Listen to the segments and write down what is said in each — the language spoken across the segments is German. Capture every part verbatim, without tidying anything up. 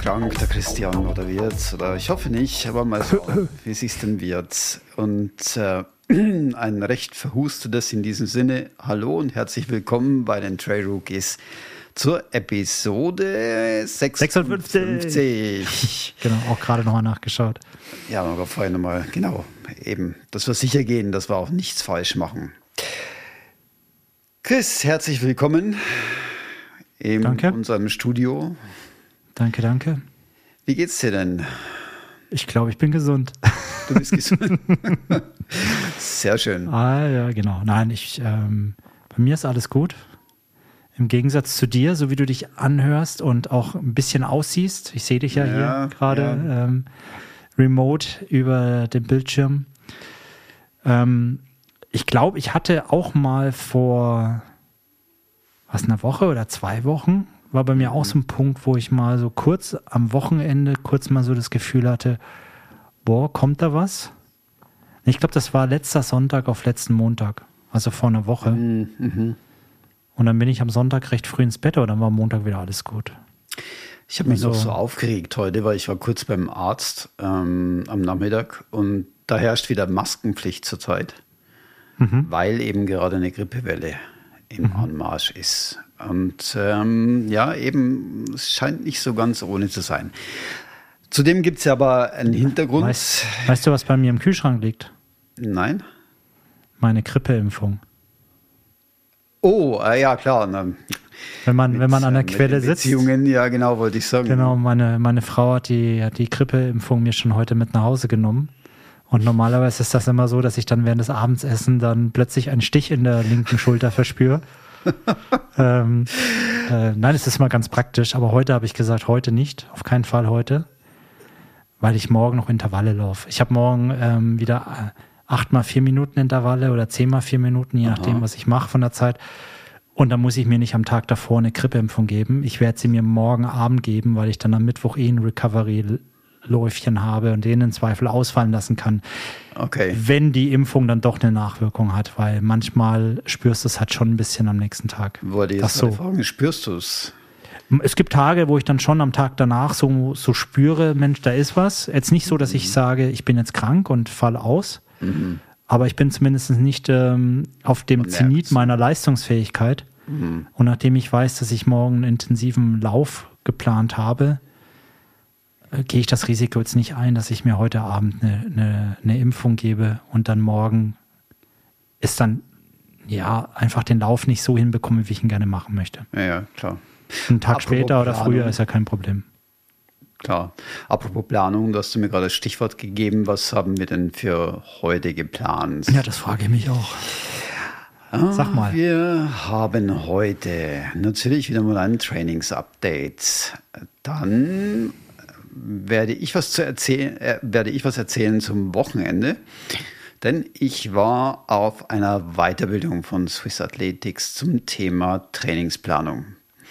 krank, der Christian, oder wird's? Oder ich hoffe nicht, aber mal so, wie es sich denn wird. Und äh, ein recht verhustetes in diesem Sinne. Hallo und herzlich willkommen bei den Trail Rookies zur Episode sechsundfünfzig. Genau, auch gerade nochmal nachgeschaut. Ja, aber vorher nochmal, genau, eben, dass wir sicher gehen, dass wir auch nichts falsch machen. Chris, herzlich willkommen in danke. unserem Studio. Danke, danke. Wie geht's dir denn? Ich glaube, ich bin gesund. Du bist gesund. Sehr schön. Ah, ja, genau. Nein, ich, ähm, bei mir ist alles gut. Im Gegensatz zu dir, so wie du dich anhörst und auch ein bisschen aussiehst. Ich sehe dich ja, ja hier gerade ja. ähm, remote über den Bildschirm. Ähm, ich glaube, ich hatte auch mal vor was, eine Woche oder zwei Wochen, war bei mir auch so ein Punkt, wo ich mal so kurz am Wochenende kurz mal so das Gefühl hatte, boah, kommt da was? Ich glaube, das war letzter Sonntag auf letzten Montag, also vor einer Woche. Mhm. Und dann bin ich am Sonntag recht früh ins Bett, und dann war Montag wieder alles gut. Ich habe mich also, noch so aufgeregt heute, weil ich war kurz beim Arzt ähm, am Nachmittag und da herrscht wieder Maskenpflicht zurzeit, mhm. weil eben gerade eine Grippewelle im mhm. Anmarsch ist. Und ähm, ja, eben, es scheint nicht so ganz ohne zu sein. Zudem gibt es ja aber einen Hintergrund. Weißt, weißt du, was bei mir im Kühlschrank liegt? Nein. Meine Grippeimpfung. Oh, äh, ja klar. Na, wenn man, mit, wenn man an der mit Quelle sitzt. Beziehungen, ja genau, wollte ich sagen. Genau, meine, meine Frau hat die, hat die Grippeimpfung mir schon heute mit nach Hause genommen. Und normalerweise ist das immer so, dass ich dann während des Abendessens dann plötzlich einen Stich in der linken Schulter verspüre. ähm, äh, nein, es ist mal ganz praktisch, aber heute habe ich gesagt, heute nicht, auf keinen Fall heute, weil ich morgen noch Intervalle laufe. Ich habe morgen ähm, wieder acht mal vier Minuten Intervalle oder zehn mal vier Minuten, je Aha. nachdem, was ich mache von der Zeit. Und dann muss ich mir nicht am Tag davor eine Grippeimpfung geben. Ich werde sie mir morgen Abend geben, weil ich dann am Mittwoch eh ein Recovery-Läufchen habe und den in Zweifel ausfallen lassen kann. Okay. Wenn die Impfung dann doch eine Nachwirkung hat, weil manchmal spürst du es halt schon ein bisschen am nächsten Tag. Wollte ich jetzt so fragen, spürst du es? Es gibt Tage, wo ich dann schon am Tag danach so, so spüre, Mensch, da ist was. Jetzt nicht so, dass ich sage, ich bin jetzt krank und falle aus, mhm. aber ich bin zumindest nicht ähm, auf dem Zenit meiner Leistungsfähigkeit. Mhm. Und nachdem ich weiß, dass ich morgen einen intensiven Lauf geplant habe, äh, gehe ich das Risiko jetzt nicht ein, dass ich mir heute Abend eine, eine, eine Impfung gebe und dann morgen ist dann ja einfach den Lauf nicht so hinbekomme, wie ich ihn gerne machen möchte. Ja, ja, klar. Ein Tag Apropos später oder Planung. früher ist ja kein Problem. Klar. Apropos Planung, du hast mir gerade das Stichwort gegeben. Was haben wir denn für heute geplant? Ja, das frage ich mich auch. Sag mal. Wir haben heute natürlich wieder mal ein Trainings-Update. Dann werde ich was zu erzählen, äh, werde ich was erzählen zum Wochenende. Denn ich war auf einer Weiterbildung von Swiss Athletics zum Thema Trainingsplanung.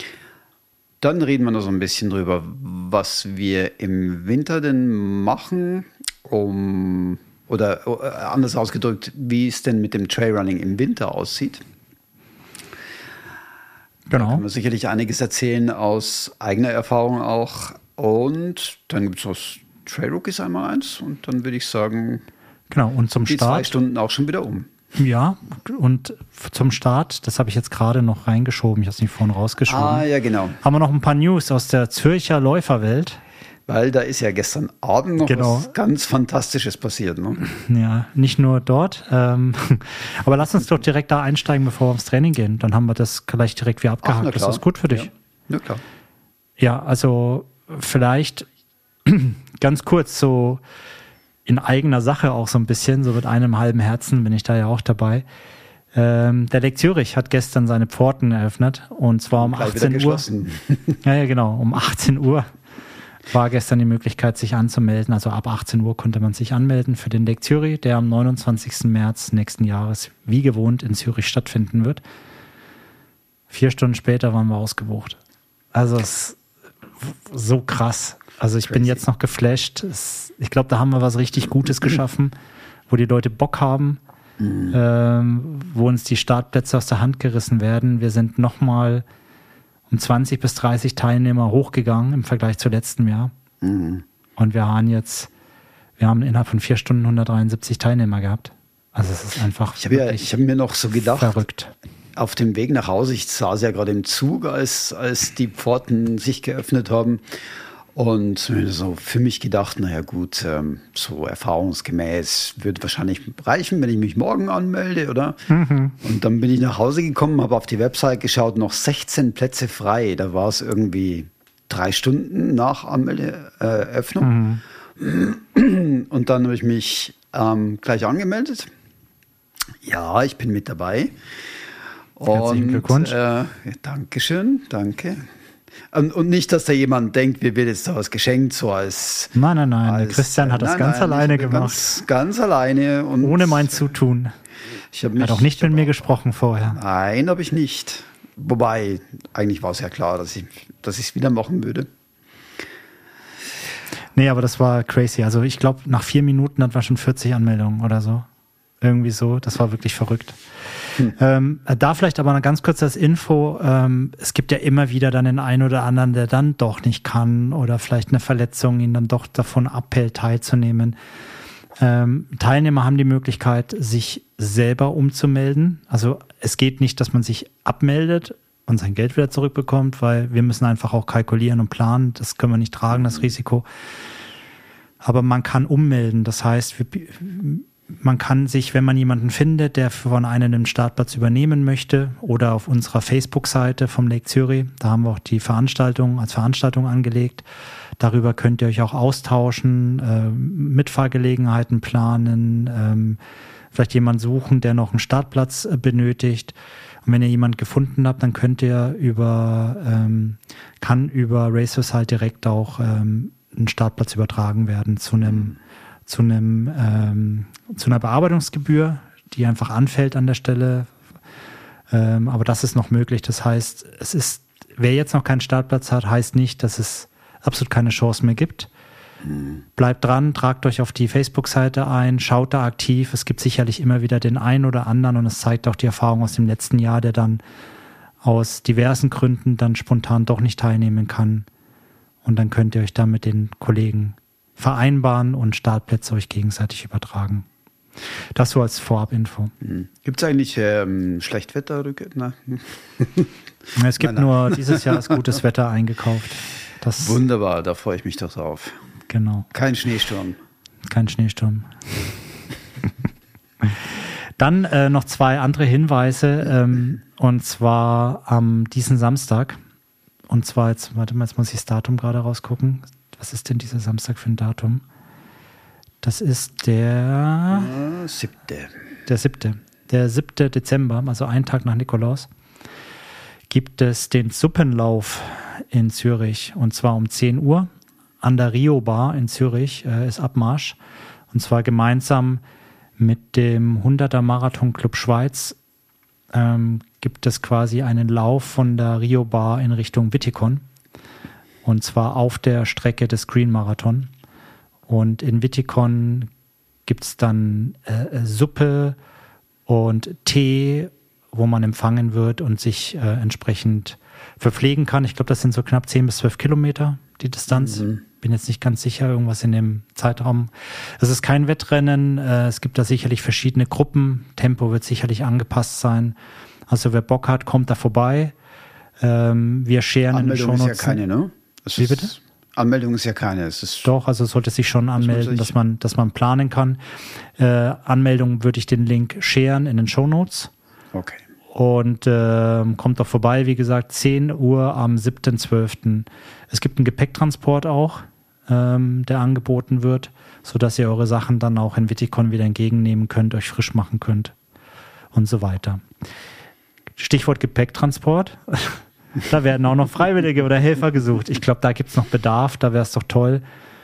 Dann reden wir noch so ein bisschen drüber, was wir im Winter denn machen, um, oder anders ausgedrückt, wie es denn mit dem Trailrunning im Winter aussieht. Genau. Da können wir sicherlich einiges erzählen aus eigener Erfahrung auch. Und dann gibt es aus Trail Rookies einmal eins und dann würde ich sagen, genau. Und zum die Start, zwei Stunden auch schon wieder um. Ja, und zum Start, das habe ich jetzt gerade noch reingeschoben, ich habe es nicht vorhin rausgeschoben. Ah, ja, genau. Haben wir noch ein paar News aus der Zürcher Läuferwelt. Weil da ist ja gestern Abend noch genau. was ganz Fantastisches passiert. Ne? Ja, nicht nur dort. Ähm, aber lass uns doch direkt da einsteigen, bevor wir aufs Training gehen. Dann haben wir das gleich direkt wieder abgehakt. Ach, ist das gut für dich? Ja, ja klar. Ja, also vielleicht ganz kurz so in eigener Sache auch so ein bisschen, so mit einem halben Herzen bin ich da ja auch dabei. Ähm, der Lake Zürich hat gestern seine Pforten eröffnet und zwar um achtzehn Uhr. Ja, ja, genau, um achtzehn Uhr war gestern die Möglichkeit, sich anzumelden. Also ab achtzehn Uhr konnte man sich anmelden für den Lake Zürich, der am neunundzwanzigsten März nächsten Jahres wie gewohnt in Zürich stattfinden wird. Vier Stunden später waren wir ausgebucht. Also es ist so krass. Also ich Crazy. bin jetzt noch geflasht. Es, ich glaube, da haben wir was richtig Gutes geschaffen, wo die Leute Bock haben, mhm. ähm, wo uns die Startplätze aus der Hand gerissen werden. Wir sind nochmal um zwanzig bis dreißig Teilnehmer hochgegangen im Vergleich zu letztem Jahr. Mhm. Und wir haben jetzt, wir haben innerhalb von vier Stunden hundertdreiundsiebzig Teilnehmer gehabt. Also es ist einfach Ich habe ja, ich hab mir noch so gedacht, verrückt. Auf dem Weg nach Hause, ich saß ja gerade im Zug, als, als die Pforten sich geöffnet haben. Und so für mich gedacht, naja gut, ähm, so erfahrungsgemäß wird wahrscheinlich reichen, wenn ich mich morgen anmelde, oder? Mhm. Und dann bin ich nach Hause gekommen, habe auf die Website geschaut, noch sechzehn Plätze frei. Da war es irgendwie drei Stunden nach Anmeldeöffnung. Mhm. Und dann habe ich mich ähm, gleich angemeldet. Ja, ich bin mit dabei. Herzlichen Und, Glückwunsch. Äh, Dankeschön, danke. Und, und nicht, dass da jemand denkt, wir wird jetzt da was geschenkt, so als... Nein, nein, nein, als, Christian hat das nein, ganz nein, alleine ich bin gemacht. Ganz, ganz alleine. Und ohne mein Zutun. Ich hab mich, hat auch nicht mit mir gesprochen vorher. Nein, habe ich nicht. Wobei, eigentlich war es ja klar, dass ich dass ich es wieder machen würde. Nee, aber das war crazy. Also ich glaube, nach vier Minuten hatten wir schon vierzig Anmeldungen oder so. Irgendwie so. Das war wirklich verrückt. Hm. Ähm, da vielleicht aber noch ganz kurz als Info. Ähm, es gibt ja immer wieder dann den einen oder anderen, der dann doch nicht kann oder vielleicht eine Verletzung ihn dann doch davon abhält, teilzunehmen. Ähm, Teilnehmer haben die Möglichkeit, sich selber umzumelden. Also es geht nicht, dass man sich abmeldet und sein Geld wieder zurückbekommt, weil wir müssen einfach auch kalkulieren und planen. Das können wir nicht tragen, das Risiko. Aber man kann ummelden. Das heißt, wir, man kann sich, wenn man jemanden findet, der von einem den Startplatz übernehmen möchte, oder auf unserer Facebook-Seite vom Lake Zürich, da haben wir auch die Veranstaltung als Veranstaltung angelegt. Darüber könnt ihr euch auch austauschen, äh, Mitfahrgelegenheiten planen, ähm, vielleicht jemanden suchen, der noch einen Startplatz äh, benötigt. Und wenn ihr jemanden gefunden habt, dann könnt ihr über, ähm, kann über Racers halt direkt auch ähm, ein Startplatz übertragen werden zu einem zu einem ähm, zu einer Bearbeitungsgebühr, die einfach anfällt an der Stelle. Ähm, aber das ist noch möglich. Das heißt, es ist, wer jetzt noch keinen Startplatz hat, heißt nicht, dass es absolut keine Chance mehr gibt. Mhm. Bleibt dran, tragt euch auf die Facebook-Seite ein, schaut da aktiv. Es gibt sicherlich immer wieder den einen oder anderen, und es zeigt auch die Erfahrung aus dem letzten Jahr, der dann aus diversen Gründen dann spontan doch nicht teilnehmen kann. Und dann könnt ihr euch da mit den Kollegen vereinbaren und Startplätze euch gegenseitig übertragen. Das so als Vorabinfo. Mhm. Gibt es eigentlich ähm, Schlechtwetter? Na? Es gibt nein, nein. nur dieses Jahr ist gutes Wetter eingekauft. Das Wunderbar, da freue ich mich doch drauf. Genau. Kein Schneesturm. Kein Schneesturm. Dann äh, noch zwei andere Hinweise, ähm, und zwar am diesen Samstag. Und zwar, jetzt, warte mal, jetzt muss ich das Datum gerade rausgucken. Was ist denn dieser Samstag für ein Datum? Das ist der äh, siebte. Der siebte. Der siebte Dezember, also einen Tag nach Nikolaus, gibt es den Suppenlauf in Zürich. Und zwar um zehn Uhr an der Rio Bar in Zürich äh, ist Abmarsch. Und zwar gemeinsam mit dem hunderter Marathon Club Schweiz ähm, gibt es quasi einen Lauf von der Rio Bar in Richtung Wittikon. Und zwar auf der Strecke des Green Marathon. Und in Wittikon gibt es dann äh, Suppe und Tee, wo man empfangen wird und sich äh, entsprechend verpflegen kann. Ich glaube, das sind so knapp zehn bis zwölf Kilometer, die Distanz. Mhm. Bin jetzt nicht ganz sicher, irgendwas in dem Zeitraum. Es ist kein Wettrennen. Äh, es gibt da sicherlich verschiedene Gruppen. Tempo wird sicherlich angepasst sein. Also wer Bock hat, kommt da vorbei. Ähm, wir scheren in den Shownotes. Anmeldung ist ja keine, ne? Es Wie bitte? Anmeldung ist ja keine. Es ist Doch, also sollte sich schon anmelden, dass man, dass man planen kann. Äh, Anmeldung würde ich den Link sharen in den Shownotes. Okay. Und äh, kommt doch vorbei, wie gesagt, zehn Uhr am siebten zwölften Es gibt einen Gepäcktransport auch, ähm, der angeboten wird, sodass ihr eure Sachen dann auch in Wittikon wieder entgegennehmen könnt, euch frisch machen könnt und so weiter. Stichwort Gepäcktransport. Da werden auch noch Freiwillige oder Helfer gesucht. Ich glaube, da gibt es noch Bedarf. Da wäre es doch toll,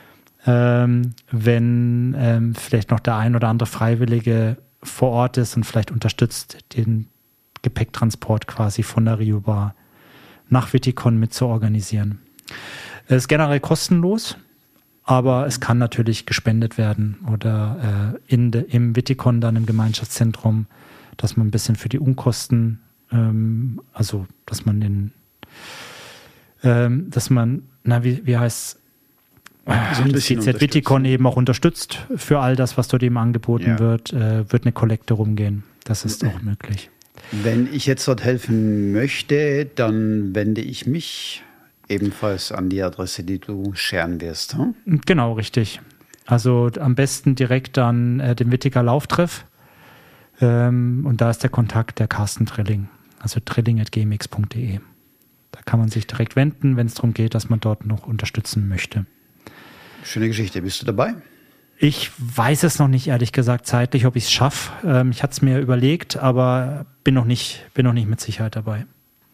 ähm, wenn ähm, vielleicht noch der ein oder andere Freiwillige vor Ort ist und vielleicht unterstützt, den Gepäcktransport quasi von der Rio Bar nach Wittikon mit zu organisieren. Es ist generell kostenlos, aber es kann natürlich gespendet werden oder äh, in de, im Wittikon dann im Gemeinschaftszentrum, dass man ein bisschen für die Unkosten, ähm, also dass man den ähm, dass man, na, wie, wie heißt so ein das G Z Witticon eben auch unterstützt für all das, was dort eben angeboten ja. wird, äh, wird eine Kollekte rumgehen. Das ist auch möglich. Wenn ich jetzt dort helfen möchte, dann wende ich mich ebenfalls an die Adresse, die du scheren wirst. Hm? Genau, richtig. Also am besten direkt an äh, den Wittiger Lauftreff. Ähm, und da ist der Kontakt der Carsten Trilling. Also trilling at gmx punkt de. Da kann man sich direkt wenden, wenn es darum geht, dass man dort noch unterstützen möchte. Schöne Geschichte. Bist du dabei? Ich weiß es noch nicht, ehrlich gesagt, zeitlich, ob ich es schaffe. Ähm, ich hatte es mir überlegt, aber bin noch nicht, bin noch nicht mit Sicherheit dabei.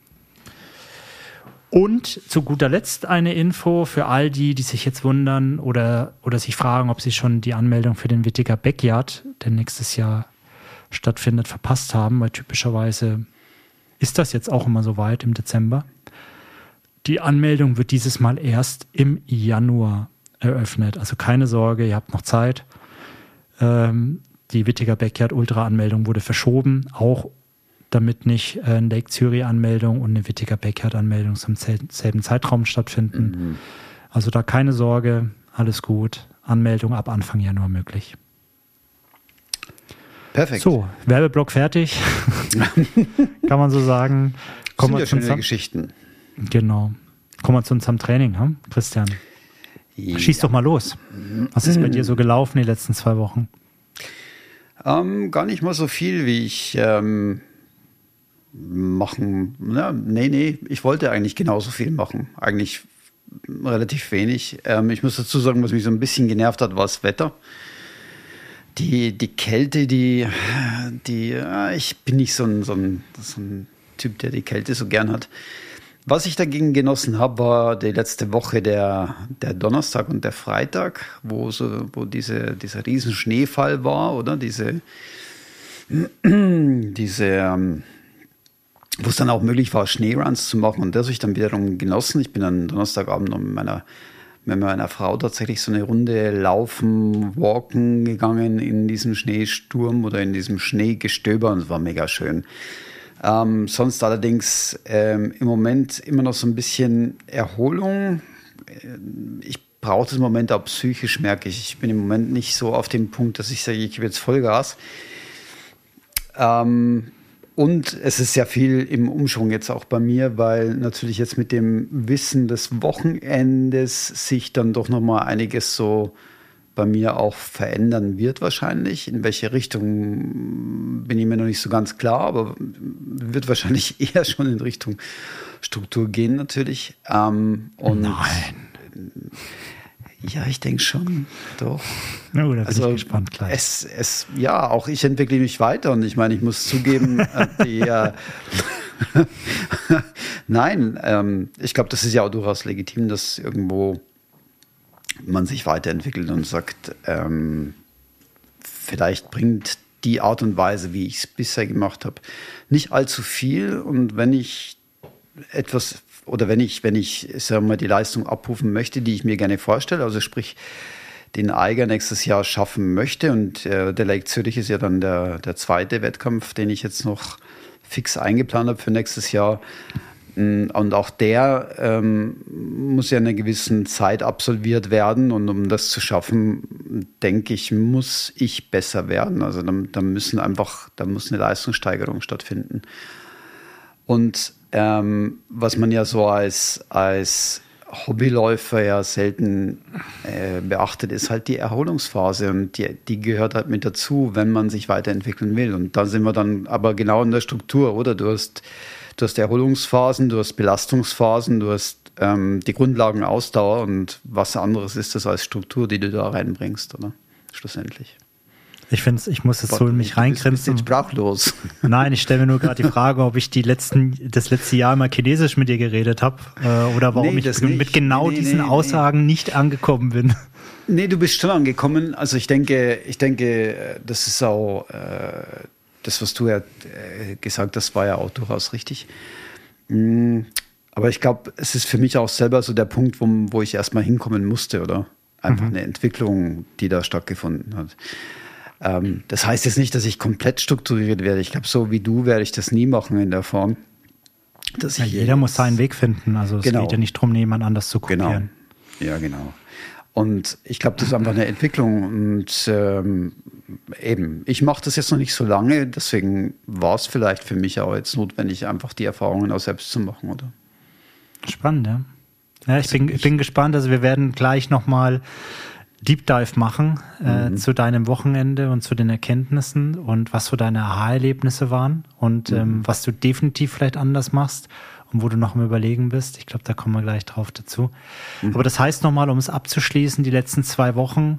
Und zu guter Letzt eine Info für all die, die sich jetzt wundern oder, oder sich fragen, ob sie schon die Anmeldung für den Wittiger Backyard, der nächstes Jahr stattfindet, verpasst haben, weil typischerweise ist das jetzt auch immer so weit im Dezember. Die Anmeldung wird dieses Mal erst im Januar eröffnet. Also keine Sorge, ihr habt noch Zeit. Ähm, die Wittiger Backyard Ultra-Anmeldung wurde verschoben, auch damit nicht äh, eine Lake Zürich-Anmeldung und eine Wittiger Backyard-Anmeldung zum selben Zeitraum stattfinden. Mhm. Also da keine Sorge, alles gut. Anmeldung ab Anfang Januar möglich. Perfekt. So, Werbeblock fertig. Kann man so sagen. Kommen wir zu schöne Geschichten. Genau. Kommen wir zu unserem Training, hm? Christian. Ja. Schieß doch mal los. Was ist bei dir so gelaufen die letzten zwei Wochen? Ähm, gar nicht mal so viel, wie ich ähm, machen. Na, nee, nee, ich wollte eigentlich genauso viel machen. Eigentlich relativ wenig. Ähm, ich muss dazu sagen, was mich so ein bisschen genervt hat, war das Wetter. Die, die Kälte, die, die äh, ich bin nicht so ein, so, ein, so ein Typ, der die Kälte so gern hat. Was ich dagegen genossen habe, war die letzte Woche der, der Donnerstag und der Freitag, wo, so, wo diese, dieser riesen Schneefall war, oder? Diese, diese, wo es dann auch möglich war, Schneeruns zu machen. Und das habe ich dann wiederum genossen. Ich bin dann Donnerstagabend noch mit meiner, mit meiner Frau tatsächlich so eine Runde laufen, walken gegangen in diesem Schneesturm oder in diesem Schneegestöber und es war mega schön. Ähm, sonst allerdings ähm, im Moment immer noch so ein bisschen Erholung. Ich brauche das im Moment auch psychisch, merke ich. Ich bin im Moment nicht so auf dem Punkt, dass ich sage, ich gebe jetzt Vollgas. Ähm, und es ist sehr viel im Umschwung jetzt auch bei mir, weil natürlich jetzt mit dem Wissen des Wochenendes sich dann doch nochmal einiges so bei mir auch verändern wird wahrscheinlich. In welche Richtung bin ich mir noch nicht so ganz klar, aber wird wahrscheinlich eher schon in Richtung Struktur gehen natürlich. Ähm, und Nein. Ja, ich denke schon, doch. Oh, da bin also, ich gespannt gleich. Es, es, ja, auch ich entwickle mich weiter und ich meine, ich muss zugeben, äh, die, äh, nein, ähm, ich glaube, das ist ja auch durchaus legitim, dass irgendwo man sich weiterentwickelt und sagt, ähm, vielleicht bringt die Art und Weise, wie ich es bisher gemacht habe, nicht allzu viel. Und wenn ich etwas oder wenn ich, wenn ich sagen wir mal, die Leistung abrufen möchte, die ich mir gerne vorstelle, also sprich den Eiger nächstes Jahr schaffen möchte, und äh, der Lake Zürich ist ja dann der, der zweite Wettkampf, den ich jetzt noch fix eingeplant habe für nächstes Jahr. Und auch der ähm, muss ja in einer gewissen Zeit absolviert werden. Und um das zu schaffen, denke ich, muss ich besser werden. Also da, da müssen einfach, da muss eine Leistungssteigerung stattfinden. Und ähm, was man ja so als, als Hobbyläufer ja selten äh, beachtet, ist halt die Erholungsphase. Und die, die gehört halt mit dazu, wenn man sich weiterentwickeln will. Und da sind wir dann aber genau in der Struktur, oder? Du hast Du hast Erholungsphasen, du hast Belastungsphasen, du hast ähm, die Grundlagen Ausdauer, und was anderes ist das als Struktur, die du da reinbringst, oder? Schlussendlich. Ich finde, ich muss jetzt so in mich reingrenzen. Ich bin sprachlos. Nein, ich stelle mir nur gerade die Frage, ob ich die letzten, das letzte Jahr mal Chinesisch mit dir geredet habe äh, oder warum nee, ich mit nicht. genau nee, nee, diesen nee, Aussagen nee. nicht angekommen bin. Nee, du bist schon angekommen. Also ich denke, ich denke, das ist auch äh, das, was du ja äh, gesagt hast, war ja auch durchaus richtig. Mm, aber ich glaube, es ist für mich auch selber so der Punkt, wo, wo ich erstmal hinkommen musste, oder? Einfach mhm. eine Entwicklung, die da stattgefunden hat. Ähm, das heißt jetzt nicht, dass ich komplett strukturiert werde. Ich glaube, so wie du werde ich das nie machen in der Form. dass ja, ich jeder muss seinen Weg finden. Also es genau. geht ja nicht darum, jemand anders zu kopieren. Genau. Ja, genau. Und ich glaube, das ist einfach eine Entwicklung. Und ähm, eben, ich mache das jetzt noch nicht so lange, deswegen war es vielleicht für mich auch jetzt notwendig, einfach die Erfahrungen auch selbst zu machen, oder? Spannend, ja. Ja, ich bin, ich bin gespannt. Also wir werden gleich nochmal Deep Dive machen äh, mhm. zu deinem Wochenende und zu den Erkenntnissen und was so deine Aha-Erlebnisse waren und mhm. ähm, was du definitiv vielleicht anders machst und wo du noch im Überlegen bist. Ich glaube, da kommen wir gleich drauf dazu. Mhm. Aber das heißt nochmal, um es abzuschließen, die letzten zwei Wochen,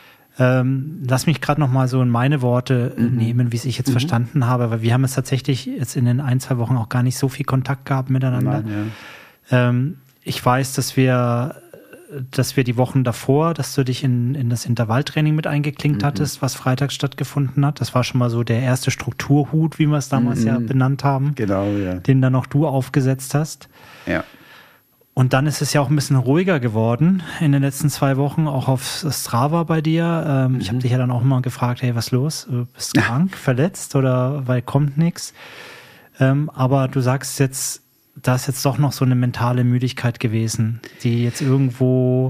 ähm, lass mich gerade nochmal so in meine Worte mhm. nehmen, wie es ich jetzt mhm. verstanden habe, weil wir haben es tatsächlich jetzt in den ein, zwei Wochen auch gar nicht so viel Kontakt gehabt miteinander. Nein, ja. ähm, ich weiß, dass wir dass wir die Wochen davor, dass du dich in, in das Intervalltraining mit eingeklinkt mhm. hattest, was freitags stattgefunden hat. Das war schon mal so der erste Strukturhut, wie wir es damals mhm. ja benannt haben. Genau, ja. Den dann auch du aufgesetzt hast. Ja. Und dann ist es ja auch ein bisschen ruhiger geworden in den letzten zwei Wochen, auch auf Strava bei dir. Ähm, mhm. Ich habe dich ja dann auch mal gefragt, hey, was los? Bist du krank, verletzt oder weil kommt nichts? Ähm, aber du sagst jetzt, da ist jetzt doch noch so eine mentale Müdigkeit gewesen, die jetzt irgendwo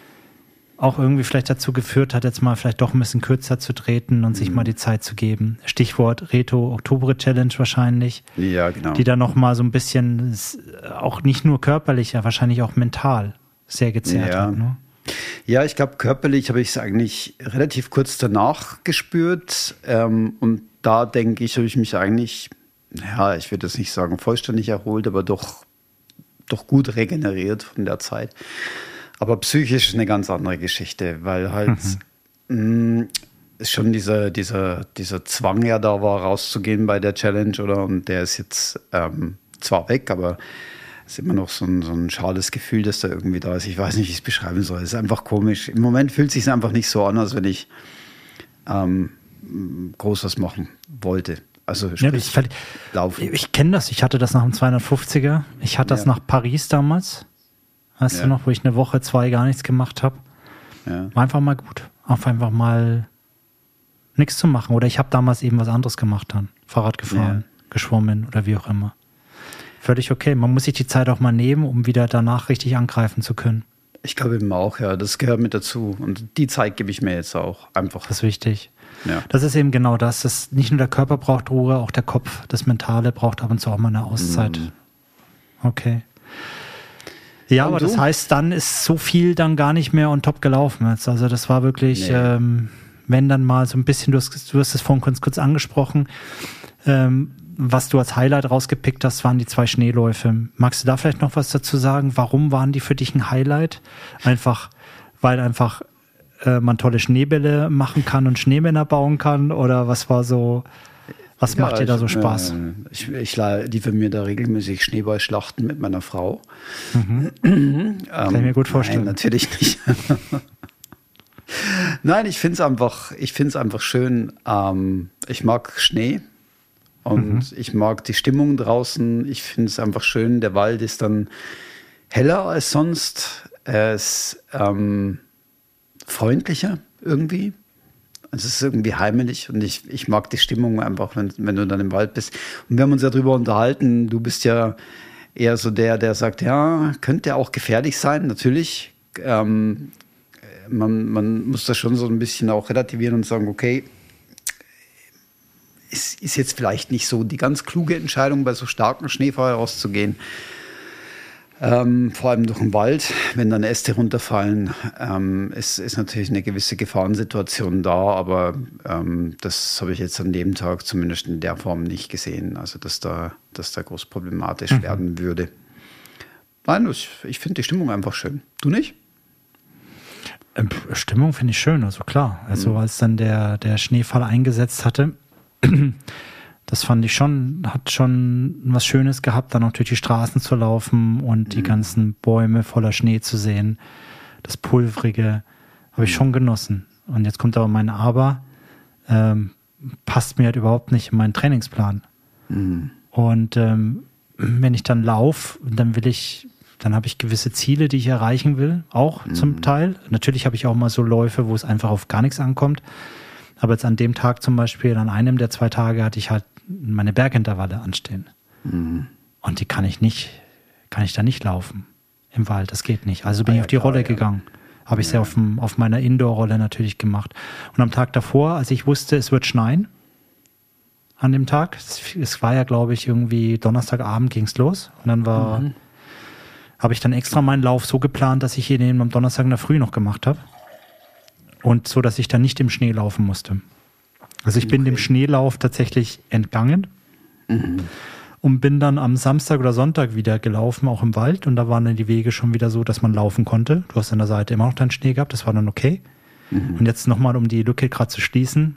auch irgendwie vielleicht dazu geführt hat, jetzt mal vielleicht doch ein bisschen kürzer zu treten und mhm. sich mal die Zeit zu geben. Stichwort Reto-Oktober-Challenge wahrscheinlich. Ja, genau. Die dann noch mal so ein bisschen, auch nicht nur körperlich, ja wahrscheinlich auch mental sehr gezerrt ja. hat. Ne? Ja, ich glaube, körperlich habe ich es eigentlich relativ kurz danach gespürt. Ähm, und da denke ich, habe ich mich eigentlich... ja, ich würde jetzt nicht sagen vollständig erholt, aber doch, doch gut regeneriert von der Zeit. Aber psychisch ist eine ganz andere Geschichte, weil halt mhm. mh, ist schon dieser, dieser, dieser Zwang ja da war, rauszugehen bei der Challenge, oder? Und der ist jetzt ähm, zwar weg, aber es ist immer noch so ein, so ein schales Gefühl, das da irgendwie da ist. Ich weiß nicht, wie ich es beschreiben soll. Es ist einfach komisch. Im Moment fühlt es sich einfach nicht so an, als wenn ich ähm, groß was machen wollte. Also sprich, ja, das ist laufen. Ich kenne das, ich hatte das nach dem zweihundertfünfziger, ich hatte das ja. nach Paris damals, weißt ja. du noch, wo ich eine Woche, zwei gar nichts gemacht habe. Ja. War einfach mal gut, auf einfach mal nichts zu machen. Oder ich habe damals eben was anderes gemacht dann, Fahrrad gefahren, ja. geschwommen oder wie auch immer. Völlig okay, man muss sich die Zeit auch mal nehmen, um wieder danach richtig angreifen zu können. Ich glaube eben auch, ja, das gehört mit dazu und die Zeit gebe ich mir jetzt auch einfach. Das ist wichtig. Ja. Das ist eben genau das. das. Nicht nur der Körper braucht Ruhe, auch der Kopf, das Mentale braucht ab und zu auch mal eine Auszeit. Mhm. Okay. Ja, und aber du? Das heißt, dann ist so viel dann gar nicht mehr on top gelaufen jetzt. Also das war wirklich, nee. ähm, wenn dann mal so ein bisschen, du hast, du hast es vorhin kurz, kurz angesprochen, ähm, was du als Highlight rausgepickt hast, waren die zwei Schneeläufe. Magst du da vielleicht noch was dazu sagen? Warum waren die für dich ein Highlight? Einfach, weil einfach man tolle Schneebälle machen kann und Schneemänner bauen kann? Oder was war so, was ja, macht dir da so Spaß? Äh, ich, ich liefere mir da regelmäßig Schneeballschlachten mit meiner Frau. Mhm. ähm, kann ich mir gut vorstellen. Nein, natürlich nicht. Nein, ich finde es einfach, ich finde es einfach schön. Ähm, ich mag Schnee und mhm. ich mag die Stimmung draußen. Ich finde es einfach schön. Der Wald ist dann heller als sonst. Es ähm, freundlicher irgendwie. Also es ist irgendwie heimelig und ich, ich mag die Stimmung einfach, wenn, wenn du dann im Wald bist. Und wir haben uns ja darüber unterhalten, du bist ja eher so der, der sagt, ja, könnte auch gefährlich sein, natürlich. Ähm, man, man muss das schon so ein bisschen auch relativieren und sagen, okay, es ist jetzt vielleicht nicht so die ganz kluge Entscheidung, bei so starkem Schneefall rauszugehen. Ähm, vor allem durch den Wald, wenn dann Äste runterfallen, ähm, ist, ist natürlich eine gewisse Gefahrensituation da, aber ähm, das habe ich jetzt an dem Tag zumindest in der Form nicht gesehen, also dass da, dass da groß problematisch mhm. werden würde. Nein, ich, ich finde die Stimmung einfach schön. Du nicht? Stimmung finde ich schön, also klar. Also mhm. als dann der, der Schneefall eingesetzt hatte, das fand ich schon, hat schon was Schönes gehabt, dann auch durch die Straßen zu laufen und mhm. die ganzen Bäume voller Schnee zu sehen. Das Pulvrige habe ich mhm. schon genossen. Und jetzt kommt aber mein Aber, ähm, passt mir halt überhaupt nicht in meinen Trainingsplan. Mhm. Und ähm, wenn ich dann laufe, dann will ich, dann habe ich gewisse Ziele, die ich erreichen will, auch mhm. zum Teil. Natürlich habe ich auch mal so Läufe, wo es einfach auf gar nichts ankommt. Aber jetzt an dem Tag zum Beispiel, an einem der zwei Tage hatte ich halt meine Bergintervalle anstehen. Mhm. Und die kann ich nicht, kann ich da nicht laufen im Wald. Das geht nicht. Also bin ah, ich ja, auf die klar, Rolle ja. gegangen. Habe ich ja. sie auf, dem, auf meiner Indoor-Rolle natürlich gemacht. Und am Tag davor, als ich wusste, es wird schneien, an dem Tag, es, es war ja, glaube ich, irgendwie Donnerstagabend ging es los. Und dann war, mhm. habe ich dann extra meinen Lauf so geplant, dass ich ihn am Donnerstag in der Früh noch gemacht habe. Und so, dass ich dann nicht im Schnee laufen musste. Also ich bin okay. dem Schneelauf tatsächlich entgangen. Mhm. Und bin dann am Samstag oder Sonntag wieder gelaufen, auch im Wald. Und da waren dann die Wege schon wieder so, dass man laufen konnte. Du hast an der Seite immer noch deinen Schnee gehabt, das war dann okay. Mhm. Und jetzt nochmal, um die Lücke gerade zu schließen,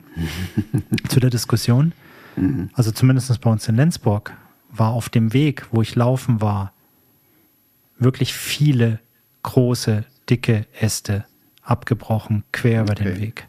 zu der Diskussion. Mhm. Also zumindest bei uns in Lenzburg war auf dem Weg, wo ich laufen war, wirklich viele große, dicke Äste abgebrochen, quer okay. über den Weg.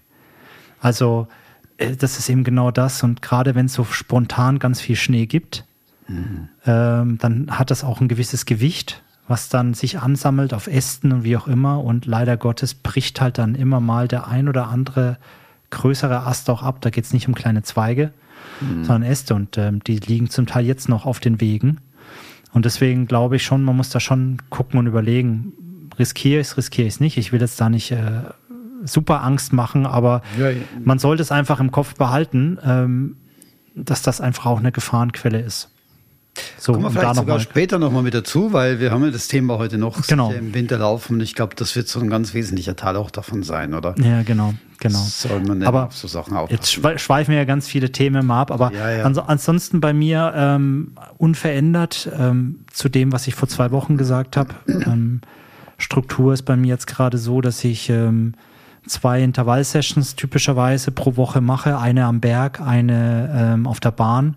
Also das ist eben genau das. Und gerade wenn es so spontan ganz viel Schnee gibt, Mhm. Ähm, dann hat das auch ein gewisses Gewicht, was dann sich ansammelt auf Ästen und wie auch immer. Und leider Gottes bricht halt dann immer mal der ein oder andere größere Ast auch ab. Da geht es nicht um kleine Zweige, mhm. sondern Äste. Und ähm, die liegen zum Teil jetzt noch auf den Wegen. Und deswegen glaube ich schon, man muss da schon gucken und überlegen, riskiere ich es, riskiere ich es nicht. Ich will jetzt da nicht äh, super Angst machen, aber ja, ja. man sollte es einfach im Kopf behalten, ähm, dass das einfach auch eine Gefahrenquelle ist. So, kommen wir vielleicht sogar noch später nochmal mit dazu, weil wir haben ja das Thema heute noch genau. im Winter laufen und ich glaube, das wird so ein ganz wesentlicher Teil auch davon sein, oder? Ja, genau, genau. Soll man aber auf so Sachen aufpassen. Jetzt schweifen wir ja ganz viele Themen mal ab, aber ja, ja. Ans- ansonsten bei mir ähm, unverändert ähm, zu dem, was ich vor zwei Wochen gesagt habe. Ähm, Struktur ist bei mir jetzt gerade so, dass ich ähm, zwei Intervall-Sessions typischerweise pro Woche mache, eine am Berg, eine ähm, auf der Bahn.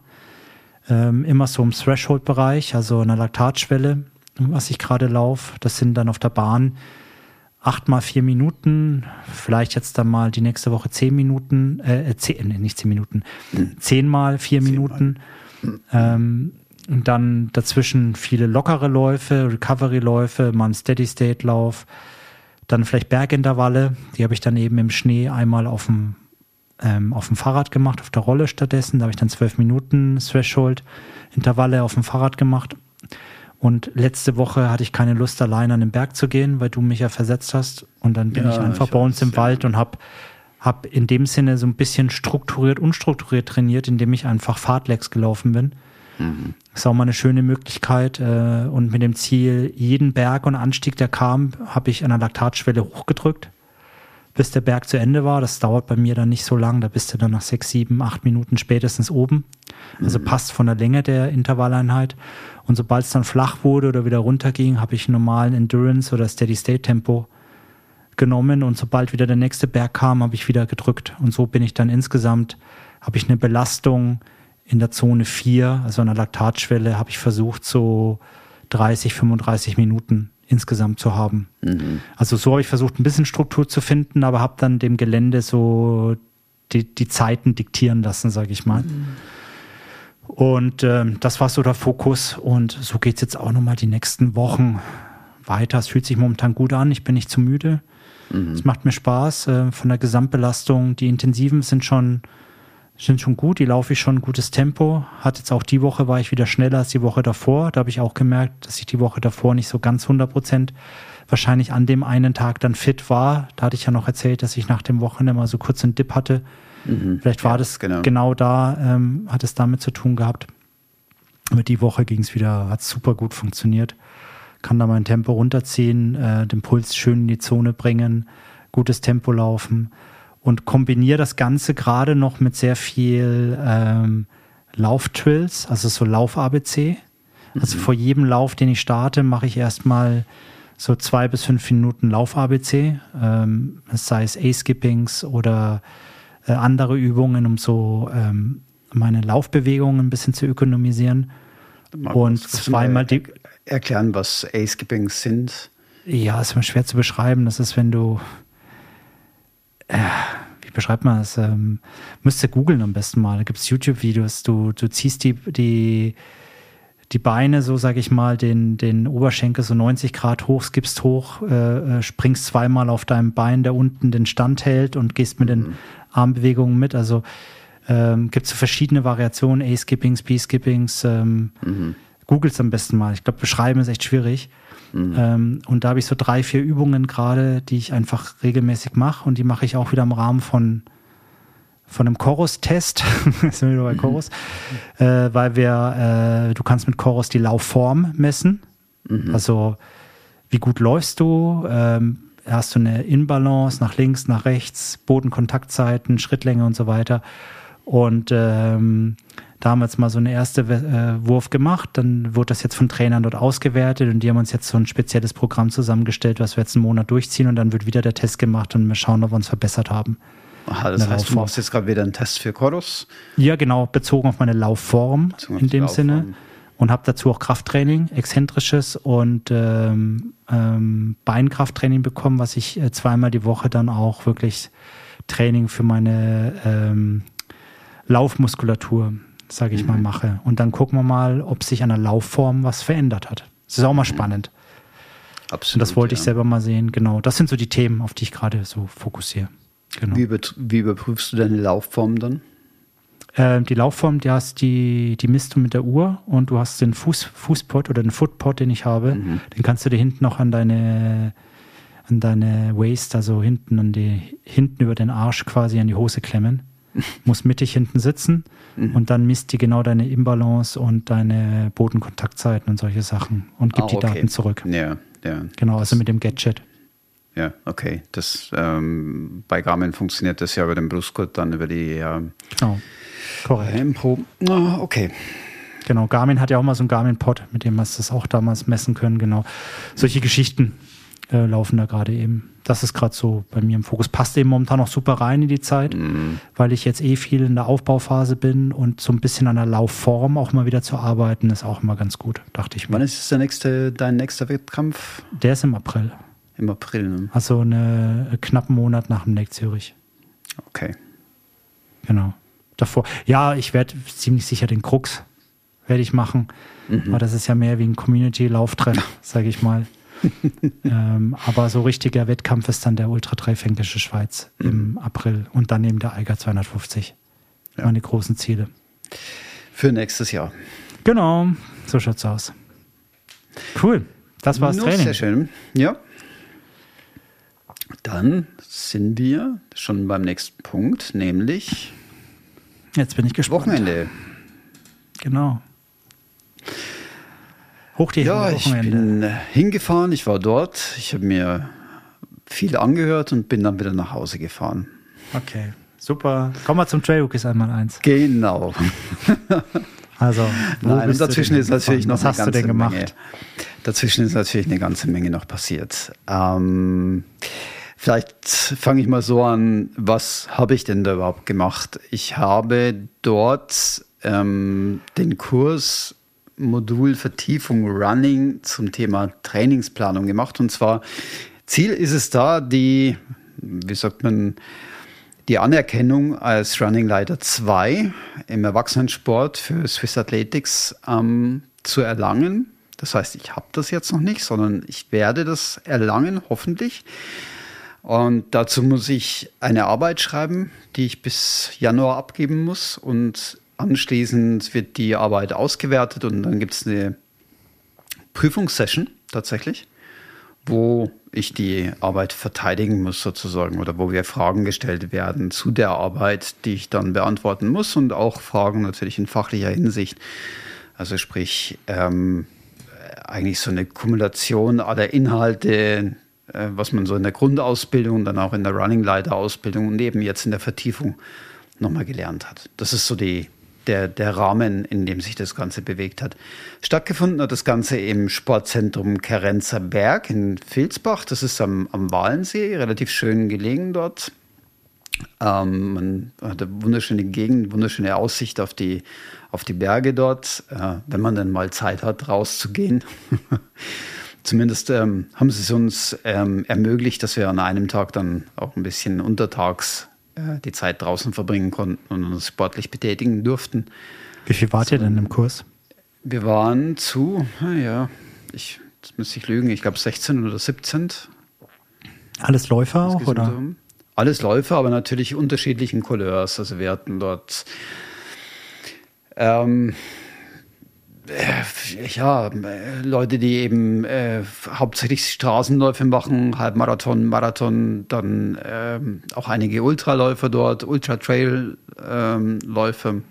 Ähm, immer so im Threshold-Bereich, also eine Laktatschwelle, was ich gerade laufe. Das sind dann auf der Bahn acht mal vier Minuten, vielleicht jetzt dann mal die nächste Woche zehn Minuten, äh, zehn, nee, nicht zehn Minuten, mhm. zehn mal vier Minuten. Mhm. Ähm, und dann dazwischen viele lockere Läufe, Recovery-Läufe, mal einen Steady-State-Lauf, dann vielleicht Bergintervalle, die habe ich dann eben im Schnee einmal auf dem Ähm, auf dem Fahrrad gemacht, auf der Rolle stattdessen. Da habe ich dann zwölf Minuten Threshold-Intervalle auf dem Fahrrad gemacht. Und letzte Woche hatte ich keine Lust, allein an den Berg zu gehen, weil du mich ja versetzt hast. Und dann bin ja, ich einfach ich bei uns im ja. Wald und habe hab in dem Sinne so ein bisschen strukturiert, unstrukturiert trainiert, indem ich einfach Fahrtlegs gelaufen bin. Mhm. Das ist auch mal eine schöne Möglichkeit. Äh, und mit dem Ziel, jeden Berg und Anstieg, der kam, habe ich an der Laktatschwelle hochgedrückt, bis der Berg zu Ende war. Das dauert bei mir dann nicht so lang. Da bist du dann nach sechs, sieben, acht Minuten spätestens oben. Also mhm. passt von der Länge der Intervalleinheit. Und sobald es dann flach wurde oder wieder runterging, habe ich einen normalen Endurance- oder Steady-State-Tempo genommen. Und sobald wieder der nächste Berg kam, habe ich wieder gedrückt. Und so bin ich dann insgesamt, habe ich eine Belastung in der Zone vier, also an der Laktatschwelle, habe ich versucht, so dreißig, fünfunddreißig Minuten insgesamt zu haben. Mhm. Also so habe ich versucht, ein bisschen Struktur zu finden, aber habe dann dem Gelände so die, die Zeiten diktieren lassen, sage ich mal. Mhm. Und ähm, das war so der Fokus und so geht es jetzt auch nochmal die nächsten Wochen weiter. Es fühlt sich momentan gut an, ich bin nicht zu müde. Mhm. Es macht mir Spaß äh, von der Gesamtbelastung. Die Intensiven sind schon sind schon gut, die laufe ich schon ein gutes Tempo. Hat jetzt auch die Woche, war ich wieder schneller als die Woche davor. Da habe ich auch gemerkt, dass ich die Woche davor nicht so ganz hundert Prozent wahrscheinlich an dem einen Tag dann fit war. Da hatte ich ja noch erzählt, dass ich nach dem Wochenende mal so kurz einen Dip hatte. Mhm. Vielleicht war ja, das genau, genau da, ähm, hat es damit zu tun gehabt. Aber die Woche ging es wieder, hat super gut funktioniert. Kann da mein Tempo runterziehen, äh, den Puls schön in die Zone bringen, gutes Tempo laufen. Und kombiniere das Ganze gerade noch mit sehr viel ähm, Lauftrills, also so Lauf-A B C. Also mhm. vor jedem Lauf, den ich starte, mache ich erstmal so zwei bis fünf Minuten Lauf-A B C. Ähm, sei es A-Skippings oder äh, andere Übungen, um so ähm, meine Laufbewegungen ein bisschen zu ökonomisieren. Mal und zweimal die... Erklären, was A-Skippings sind? Ja, ist immer schwer zu beschreiben. Das ist, wenn du... Wie beschreibt man das? Ähm, müsst ihr googeln am besten mal. Da gibt es YouTube-Videos. Du, du ziehst die, die, die Beine, so sage ich mal, den, den Oberschenkel so neunzig Grad hoch, skippst hoch, äh, springst zweimal auf deinem Bein, der unten den Stand hält und gehst mit mhm. den Armbewegungen mit. Also ähm, gibt es so verschiedene Variationen, A-Skippings, B-Skippings. Ähm, mhm. Googles am besten mal. Ich glaube, beschreiben ist echt schwierig. Mhm. Ähm, und da habe ich so drei, vier Übungen gerade, die ich einfach regelmäßig mache. Und die mache ich auch wieder im Rahmen von, von einem Chorus-Test. Sind wir wieder bei Chorus. Mhm. Äh, weil wir, äh, du kannst mit Chorus die Laufform messen. Mhm. Also, wie gut läufst du? Ähm, hast du eine Inbalance nach links, nach rechts, Bodenkontaktzeiten, Schrittlänge und so weiter. Und ähm, da haben wir jetzt mal so eine erste äh, Wurf gemacht, dann wurde das jetzt von Trainern dort ausgewertet und die haben uns jetzt so ein spezielles Programm zusammengestellt, was wir jetzt einen Monat durchziehen und dann wird wieder der Test gemacht und wir schauen, ob wir uns verbessert haben. Aha, das heißt, du machst jetzt gerade wieder einen Test für Chorus? Ja, genau, bezogen auf meine Laufform bezogen in dem Laufform. Sinne und habe dazu auch Krafttraining, exzentrisches und ähm, ähm, Beinkrafttraining bekommen, was ich äh, zweimal die Woche dann auch wirklich Training für meine ähm, Laufmuskulatur, sage ich mhm. mal, mache. Und dann gucken wir mal, ob sich an der Laufform was verändert hat. Das ist auch mal spannend. Absolut. Und das wollte ja. ich selber mal sehen. Genau, das sind so die Themen, auf die ich gerade so fokussiere. Genau. Wie, übert- wie überprüfst du deine Laufform dann? Äh, die Laufform, die, hast die, die misst du mit der Uhr und du hast den Fuß, Fußpod oder den Footpod, den ich habe. Mhm. Den kannst du dir hinten noch an deine, an deine Waist, also hinten, an die, hinten über den Arsch quasi an die Hose klemmen. Muss mittig hinten sitzen mhm. und dann misst die genau deine Imbalance und deine Bodenkontaktzeiten und solche Sachen und gibt ah, okay. die Daten zurück. Ja, ja. Genau, also mit dem Gadget. Ja, okay. Das, ähm, bei Garmin funktioniert das ja über den Brustgurt, dann über die ähm, genau. Korrekt. Impro. Oh, okay. Genau, Garmin hat ja auch mal so einen Garmin-Pod, mit dem hast du das auch damals messen können, genau. Solche Geschichten äh, laufen da gerade eben. Das ist gerade so bei mir im Fokus. Passt eben momentan noch super rein in die Zeit, mm. weil ich jetzt eh viel in der Aufbauphase bin und so ein bisschen an der Laufform auch mal wieder zu arbeiten, ist auch immer ganz gut, dachte ich mir. Wann ist der nächste, dein nächster Wettkampf? Der ist im April. Im April, ne? Also eine, einen knappen Monat nach dem Lake Zürich. Okay. Genau. Davor. Ja, ich werde ziemlich sicher den Krux werde ich machen, mhm. aber das ist ja mehr wie ein Community-Lauftreff, sage ich mal. ähm, aber so richtiger Wettkampf ist dann der Ultra-Dreifränkische Schweiz mhm. im April und dann eben der Eiger zweihundertfünfzig. Ja. Meine großen Ziele. Für nächstes Jahr. Genau, so schaut's aus. Cool, das war's no, Training. Sehr schön, ja. Dann sind wir schon beim nächsten Punkt, nämlich jetzt bin ich gespannt. Wochenende. Genau. Hoch die Ja, ich bin hingefahren, ich war dort, ich habe mir viel angehört und bin dann wieder nach Hause gefahren. Okay, super. Kommen wir zum Trailhookers einmal eins. Genau. Also, nein, und dazwischen ist natürlich noch Was hast eine ganze du denn gemacht? Menge. Dazwischen ist natürlich eine ganze Menge noch passiert. Ähm, vielleicht fange ich mal so an, was habe ich denn da überhaupt gemacht? Ich habe dort ähm, den Kurs Modul Vertiefung Running zum Thema Trainingsplanung gemacht. Und zwar, Ziel ist es da, die, wie sagt man, die Anerkennung als Running Leiter zwei im Erwachsenensport für Swiss Athletics ähm, zu erlangen. Das heißt, ich habe das jetzt noch nicht, sondern ich werde das erlangen, hoffentlich. Und dazu muss ich eine Arbeit schreiben, die ich bis Januar abgeben muss. Und anschließend wird die Arbeit ausgewertet und dann gibt es eine Prüfungssession tatsächlich, wo ich die Arbeit verteidigen muss sozusagen oder wo wir Fragen gestellt werden zu der Arbeit, die ich dann beantworten muss und auch Fragen natürlich in fachlicher Hinsicht. Also sprich, ähm, eigentlich so eine Kumulation aller Inhalte, äh, was man so in der Grundausbildung, dann auch in der Running-Leiter-Ausbildung und eben jetzt in der Vertiefung nochmal gelernt hat. Das ist so die Der, der Rahmen, in dem sich das Ganze bewegt hat. Stattgefunden hat das Ganze im Sportzentrum Kerenzer Berg in Vilsbach. Das ist am, am Walensee, relativ schön gelegen dort. Ähm, man hat eine wunderschöne Gegend, wunderschöne Aussicht auf die, auf die Berge dort, äh, wenn man dann mal Zeit hat, rauszugehen. Zumindest ähm, haben sie es uns ähm, ermöglicht, dass wir an einem Tag dann auch ein bisschen untertags die Zeit draußen verbringen konnten und uns sportlich betätigen durften. Wie viel wart so, ihr denn im Kurs? Wir waren zu, ja, ich, das müsste ich lügen, ich glaube sechzehn oder siebzehn. Alles Läufer auch, oder? Alles Läufer, aber natürlich unterschiedlichen Couleurs. Also wir hatten dort ähm, ja, Leute, die eben äh, hauptsächlich Straßenläufe machen, Halbmarathon, Marathon, dann ähm, auch einige Ultraläufer dort, Ultra-Trail-Läufe.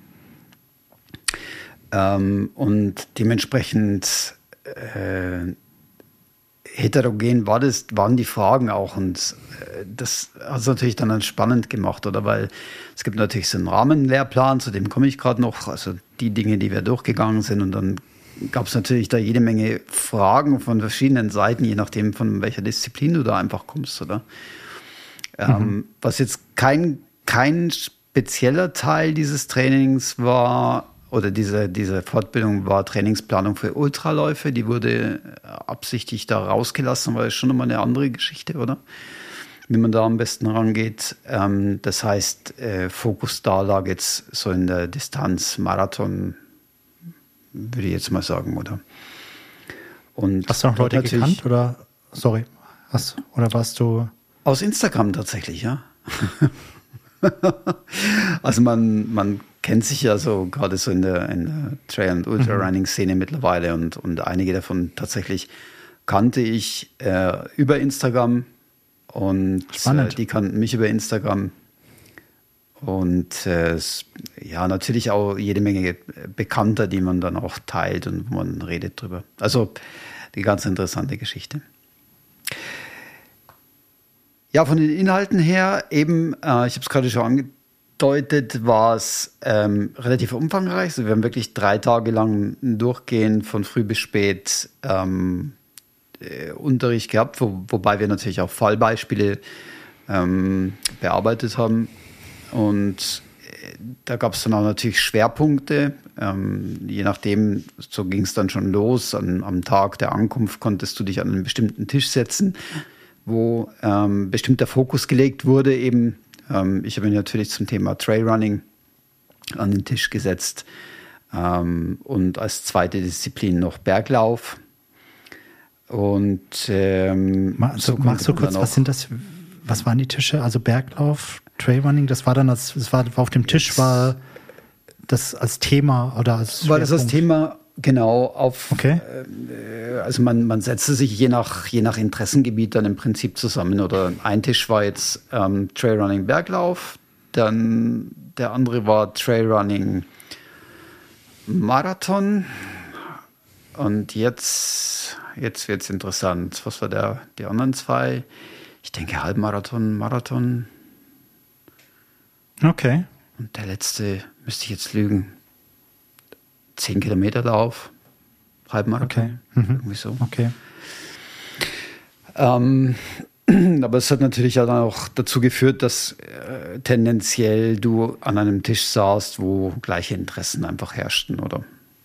Ähm, und dementsprechend äh, heterogen war das, waren die Fragen auch. Und äh, das hat es natürlich dann, dann spannend gemacht, oder? Weil es gibt natürlich so einen Rahmenlehrplan, zu dem komme ich gerade noch, also die Dinge, die wir durchgegangen sind. Und dann gab es natürlich da jede Menge Fragen von verschiedenen Seiten, je nachdem, von welcher Disziplin du da einfach kommst, oder? Mhm. Ähm, was jetzt kein, kein spezieller Teil dieses Trainings war, oder diese, diese Fortbildung war Trainingsplanung für Ultraläufe. Die wurde absichtlich da rausgelassen, weil es schon nochmal eine andere Geschichte, oder? Wie man da am besten rangeht. Ähm, das heißt, äh, Fokus da lag jetzt so in der Distanz Marathon, würde ich jetzt mal sagen, oder? Und hast du noch Leute gekannt, oder? Sorry. Hast, oder warst du? Aus Instagram tatsächlich, ja. Also man, man kennt sich ja so gerade so in der, in der Trail- und Ultra-Running-Szene mhm. mittlerweile und, und einige davon tatsächlich kannte ich äh, über Instagram und äh, die kannten mich über Instagram und äh, ja, natürlich auch jede Menge Bekannter, die man dann auch teilt und wo man redet drüber. Also die ganz interessante Geschichte. Ja, von den Inhalten her eben, äh, ich habe es gerade schon angedeutet, war es ähm, relativ umfangreich. Also wir haben wirklich drei Tage lang durchgehend von früh bis spät ähm, äh, Unterricht gehabt, wo, wobei wir natürlich auch Fallbeispiele ähm, bearbeitet haben. Und äh, da gab es dann auch natürlich Schwerpunkte. Ähm, je nachdem, so ging es dann schon los. An, am Tag der Ankunft konntest du dich an einen bestimmten Tisch setzen, wo ähm, bestimmter Fokus gelegt wurde. Eben, ähm, ich habe mich natürlich zum Thema Trailrunning an den Tisch gesetzt ähm, und als zweite Disziplin noch Berglauf. Und ähm, Ma, so magst du kurz, was sind das? Was waren die Tische? Also Berglauf, Trailrunning, das war dann, als, das war auf dem Tisch, war das als Thema oder als War das als Thema? Genau, auf, okay. äh, also man, man setzte sich je nach, je nach Interessengebiet dann im Prinzip zusammen. Oder ein Tisch war jetzt ähm, Trailrunning Berglauf, dann der andere war Trailrunning Marathon. Und jetzt, jetzt wird es interessant. Was war der, die anderen zwei? Ich denke Halbmarathon, Marathon. Okay. Und der letzte, müsste ich jetzt lügen, zehn Kilometer Lauf, Halbmarathon, okay. Mhm. irgendwie so. Okay. Ähm, aber es hat natürlich auch dann auch dazu geführt, dass äh, tendenziell du an einem Tisch saßt, wo gleiche Interessen einfach herrschten, oder?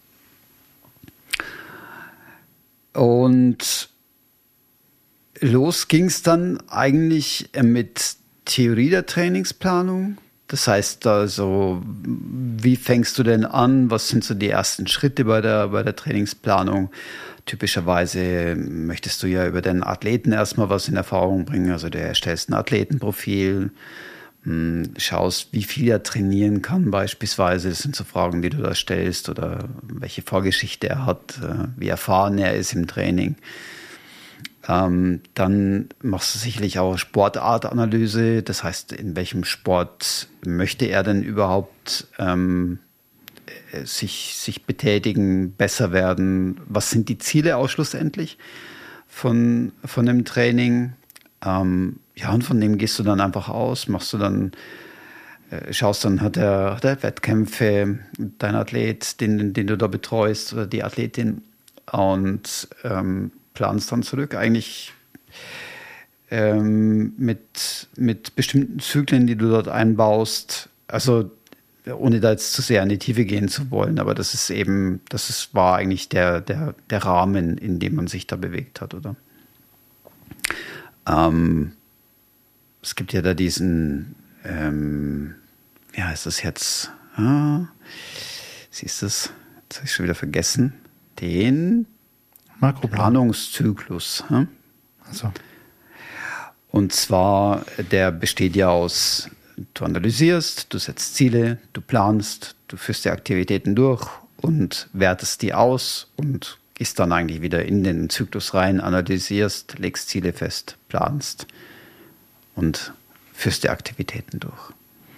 Und los ging es dann eigentlich mit Theorie der Trainingsplanung. Das heißt also, wie fängst du denn an? Was sind so die ersten Schritte bei der, bei der Trainingsplanung? Typischerweise möchtest du ja über den Athleten erstmal was in Erfahrung bringen. Also du erstellst ein Athletenprofil, schaust, wie viel er trainieren kann beispielsweise. Das sind so Fragen, die du da stellst, oder welche Vorgeschichte er hat, wie erfahren er ist im Training. Ähm, dann machst du sicherlich auch Sportartanalyse. Das heißt, in welchem Sport möchte er denn überhaupt ähm, sich, sich betätigen, besser werden? Was sind die Ziele auch schlussendlich von, von dem Training? Ähm, ja, und von dem gehst du dann einfach aus, machst du dann, äh, schaust dann, hat er, hat er Wettkämpfe, dein Athlet, den, den du da betreust, oder die Athletin, und ähm, planst dann zurück, eigentlich ähm, mit, mit bestimmten Zyklen, die du dort einbaust. Also ohne da jetzt zu sehr in die Tiefe gehen zu wollen, aber das ist eben, das ist, war eigentlich der, der, der Rahmen, in dem man sich da bewegt hat, oder? Ähm, es gibt ja da diesen, ähm, wie heißt das jetzt? Ah, siehst du es? Jetzt habe ich schon wieder vergessen. Den Planungszyklus. Hm? Also. Und zwar, der besteht ja aus, du analysierst, du setzt Ziele, du planst, du führst die Aktivitäten durch und wertest die aus und gehst dann eigentlich wieder in den Zyklus rein, analysierst, legst Ziele fest, planst und führst die Aktivitäten durch.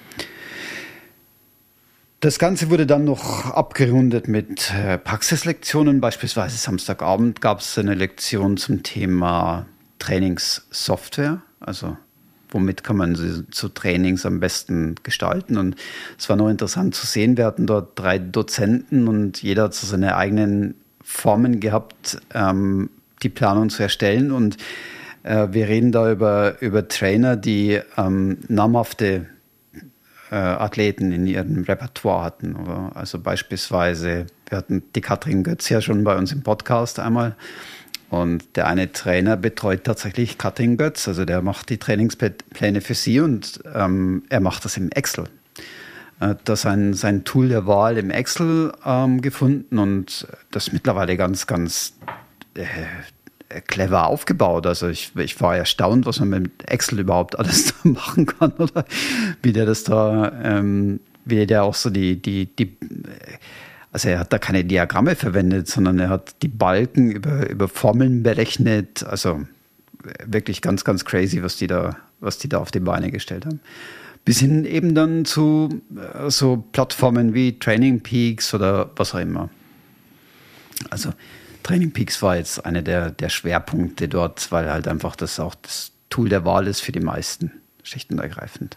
Das Ganze wurde dann noch abgerundet mit Praxislektionen. Beispielsweise Samstagabend gab es eine Lektion zum Thema Trainingssoftware, also womit kann man so Trainings am besten gestalten. Und es war noch interessant zu sehen, wir hatten dort drei Dozenten und jeder hat so seine eigenen Formen gehabt, ähm, die Planung zu erstellen. Und äh, wir reden da über, über Trainer, die ähm, namhafte äh, Athleten in ihrem Repertoire hatten. Oder? Also beispielsweise, wir hatten die Katrin Götz ja schon bei uns im Podcast einmal. Und der eine Trainer betreut tatsächlich Katrin Götz, also der macht die Trainingspläne für sie und ähm, er macht das im Excel. Er hat da sein, sein Tool der Wahl im Excel ähm, gefunden und das mittlerweile ganz, ganz äh, clever aufgebaut. Also ich, ich war erstaunt, was man mit Excel überhaupt alles da machen kann, oder wie der das da, ähm, wie der auch so die, die, die Also er hat da keine Diagramme verwendet, sondern er hat die Balken über, über Formeln berechnet. Also wirklich ganz, ganz crazy, was die da, was die da auf die Beine gestellt haben. Bis hin eben dann zu so Plattformen wie Training Peaks oder was auch immer. Also Training Peaks war jetzt eine der, der Schwerpunkte dort, weil halt einfach das auch das Tool der Wahl ist für die meisten, schlicht und ergreifend.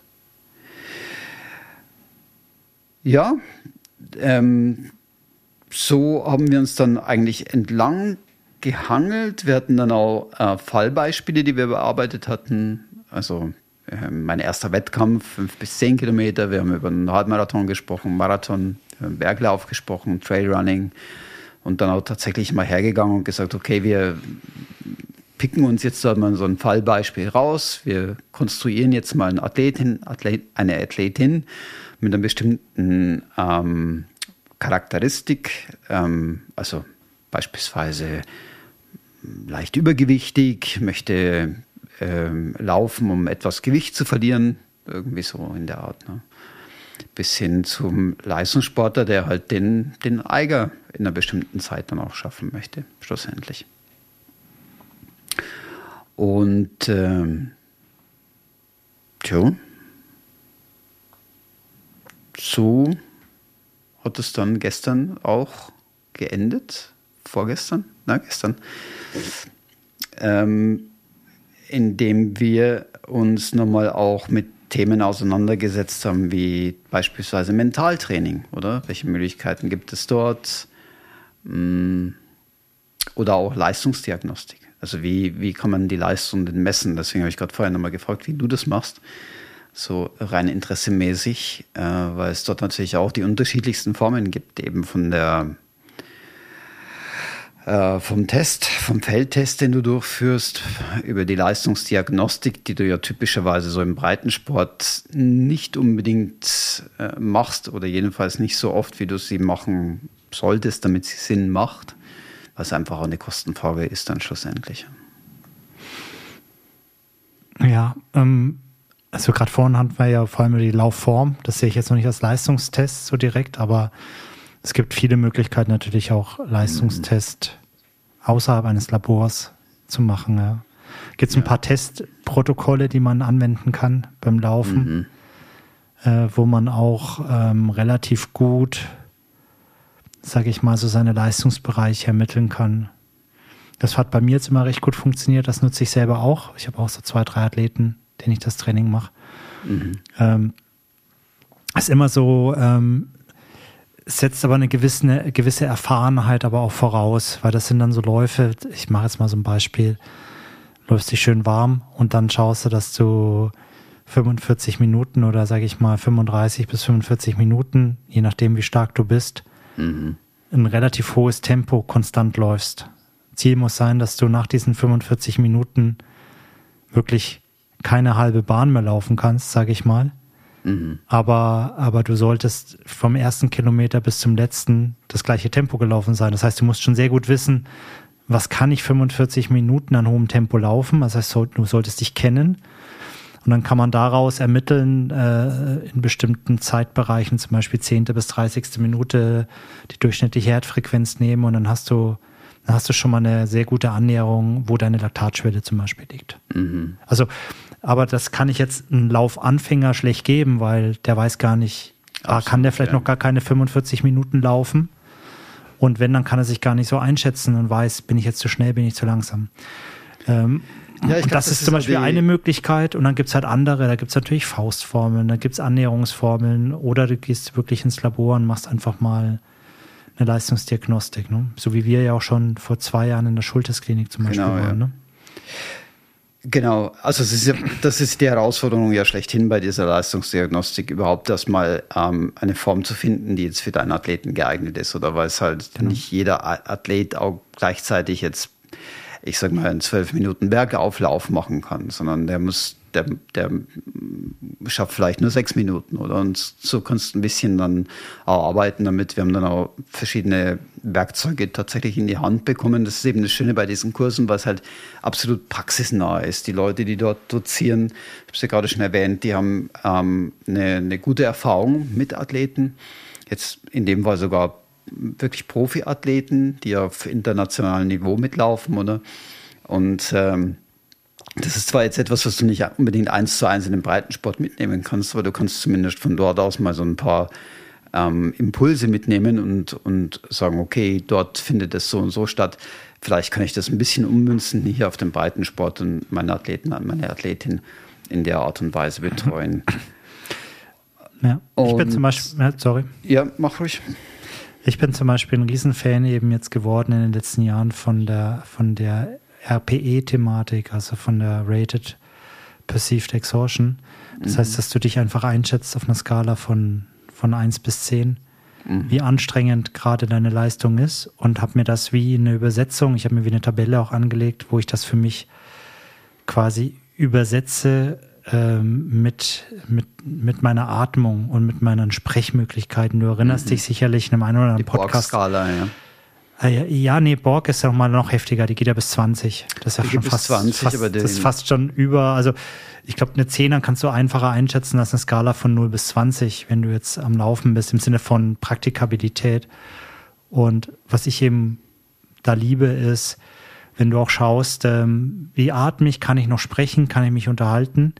Ja, ähm, so haben wir uns dann eigentlich entlang gehangelt. Wir hatten dann auch äh, Fallbeispiele, die wir bearbeitet hatten. Also äh, mein erster Wettkampf, fünf bis zehn Kilometer. Wir haben über einen Halbmarathon gesprochen, Marathon, Berglauf gesprochen, Trailrunning. Und dann auch tatsächlich mal hergegangen und gesagt, okay, wir picken uns jetzt da mal so ein Fallbeispiel raus. Wir konstruieren jetzt mal eine Athletin, Athlet, eine Athletin mit einer bestimmten ähm, Charakteristik, ähm, also beispielsweise leicht übergewichtig, möchte ähm, laufen, um etwas Gewicht zu verlieren, irgendwie so in der Art. Ne? Bis hin zum Leistungssportler, der halt den, den Eiger in einer bestimmten Zeit dann auch schaffen möchte, schlussendlich. Und ähm, tja, so hat es dann gestern auch geendet, vorgestern, na gestern, ähm, indem wir uns nochmal auch mit Themen auseinandergesetzt haben, wie beispielsweise Mentaltraining, oder? Welche Möglichkeiten gibt es dort? Oder auch Leistungsdiagnostik. Also wie, wie kann man die Leistung denn messen? Deswegen habe ich gerade vorher nochmal gefragt, wie du das machst. So rein interessemäßig, äh, weil es dort natürlich auch die unterschiedlichsten Formen gibt, eben von der äh, vom Test, vom Feldtest, den du durchführst, über die Leistungsdiagnostik, die du ja typischerweise so im Breitensport nicht unbedingt äh, machst oder jedenfalls nicht so oft, wie du sie machen solltest, damit sie Sinn macht, was einfach auch eine Kostenfrage ist dann schlussendlich. Ja, ähm also gerade vorhin hatten wir ja vor allem die Laufform, das sehe ich jetzt noch nicht als Leistungstest so direkt, aber es gibt viele Möglichkeiten natürlich auch Leistungstest außerhalb eines Labors zu machen. Ja. Gibt es ein ja. paar Testprotokolle, die man anwenden kann beim Laufen, mhm. äh, wo man auch ähm, relativ gut, sage ich mal, so seine Leistungsbereiche ermitteln kann. Das hat bei mir jetzt immer recht gut funktioniert, das nutze ich selber auch. Ich habe auch so zwei, drei Athleten, denen ich das Training mache. Mhm. Ähm, ist immer so, ähm, setzt aber eine gewisse, eine gewisse Erfahrenheit aber auch voraus, weil das sind dann so Läufe, ich mache jetzt mal so ein Beispiel, läufst dich schön warm und dann schaust du, dass du fünfundvierzig Minuten oder sage ich mal fünfunddreißig bis fünfundvierzig Minuten, je nachdem wie stark du bist, mhm. ein relativ hohes Tempo konstant läufst. Ziel muss sein, dass du nach diesen fünfundvierzig Minuten wirklich keine halbe Bahn mehr laufen kannst, sage ich mal. Mhm. Aber, aber du solltest vom ersten Kilometer bis zum letzten das gleiche Tempo gelaufen sein. Das heißt, du musst schon sehr gut wissen, was kann ich fünfundvierzig Minuten an hohem Tempo laufen. Das heißt, du solltest dich kennen. Und dann kann man daraus ermitteln, äh, in bestimmten Zeitbereichen, zum Beispiel zehnte bis dreißigste Minute, die durchschnittliche Herzfrequenz nehmen und dann hast du, dann hast du schon mal eine sehr gute Annäherung, wo deine Laktatschwelle zum Beispiel liegt. Mhm. Also, aber das kann ich jetzt einem Laufanfänger schlecht geben, weil der weiß gar nicht, Absolut, kann der vielleicht ja. noch gar keine fünfundvierzig Minuten laufen. Und wenn, dann kann er sich gar nicht so einschätzen und weiß, bin ich jetzt zu schnell, bin ich zu langsam. Ähm, Ja, ich glaub, das, das ist zum Beispiel eine Möglichkeit und dann gibt es halt andere, da gibt es natürlich Faustformeln, da gibt es Annäherungsformeln oder du gehst wirklich ins Labor und machst einfach mal eine Leistungsdiagnostik, ne? So wie wir ja auch schon vor zwei Jahren in der Schultes-Klinik zum Beispiel genau, waren. Ja. Ne? Genau, also es ist ja, das ist die Herausforderung ja schlechthin bei dieser Leistungsdiagnostik, überhaupt erstmal ähm, eine Form zu finden, die jetzt für deinen Athleten geeignet ist oder weil es halt genau. nicht jeder Athlet auch gleichzeitig jetzt ich sag mal, in zwölf Minuten Bergauflauf machen kann, sondern der muss, der, der schafft vielleicht nur sechs Minuten, oder? Und so kannst du ein bisschen dann auch arbeiten damit. Wir haben dann auch verschiedene Werkzeuge tatsächlich in die Hand bekommen. Das ist eben das Schöne bei diesen Kursen, weil es halt absolut praxisnah ist. Die Leute, die dort dozieren, ich habe es ja gerade schon erwähnt, die haben ähm, eine, eine gute Erfahrung mit Athleten. Jetzt in dem Fall sogar wirklich Profiathleten, die auf internationalem Niveau mitlaufen, oder? Und ähm, das ist zwar jetzt etwas, was du nicht unbedingt eins zu eins in den Breitensport mitnehmen kannst, aber du kannst zumindest von dort aus mal so ein paar ähm, Impulse mitnehmen und, und sagen, okay, dort findet es so und so statt. Vielleicht kann ich das ein bisschen ummünzen hier auf den Breitensport und meine Athleten, meine Athletin in der Art und Weise betreuen. Ja, ich und, bin zum Beispiel, ja, sorry. Ja, mach ruhig. Ich bin zum Beispiel ein Riesenfan eben jetzt geworden in den letzten Jahren von der, von der R P E-Thematik, also von der Rated Perceived Exhaustion. Das mhm. heißt, dass du dich einfach einschätzt auf einer Skala von, von eins bis zehn, mhm. wie anstrengend gerade deine Leistung ist und habe mir das wie eine Übersetzung, ich habe mir wie eine Tabelle auch angelegt, wo ich das für mich quasi übersetze ähm, mit, mit, mit meiner Atmung und mit meinen Sprechmöglichkeiten. Du erinnerst mhm. dich sicherlich in einem einen oder anderen Die Podcast. Borg-Skala, ja. Ja, nee, Borg ist ja mal noch heftiger, die geht ja bis zwanzig. Das ist ja die schon fast, zwanzig, fast, aber das ist fast schon über, also ich glaube, eine Zehner kannst du einfacher einschätzen als eine Skala von null bis zwanzig, wenn du jetzt am Laufen bist, im Sinne von Praktikabilität. Und was ich eben da liebe, ist, wenn du auch schaust, ähm, wie atme ich, kann ich noch sprechen, kann ich mich unterhalten?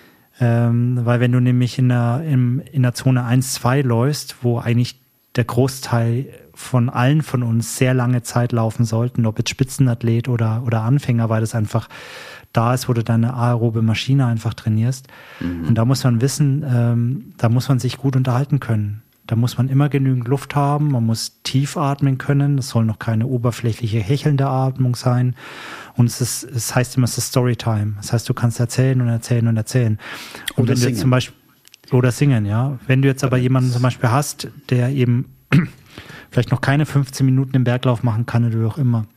Ähm, weil wenn du nämlich in der, im, in der Zone eins, zwei läufst, wo eigentlich der Großteil von allen von uns sehr lange Zeit laufen sollten, ob jetzt Spitzenathlet oder, oder Anfänger, weil das einfach da ist, wo du deine aerobe Maschine einfach trainierst. Mhm. Und da muss man wissen, ähm, da muss man sich gut unterhalten können. Da muss man immer genügend Luft haben, man muss tief atmen können, das soll noch keine oberflächliche, hechelnde Atmung sein. Und es ist, es heißt immer, es ist Storytime. Das heißt, du kannst erzählen und erzählen und erzählen. Und oder wenn singen. du jetzt zum Beispiel, oder singen, ja. Wenn du jetzt aber jemanden zum Beispiel hast, der eben vielleicht noch keine fünfzehn Minuten im Berglauf machen kann oder wie auch immer,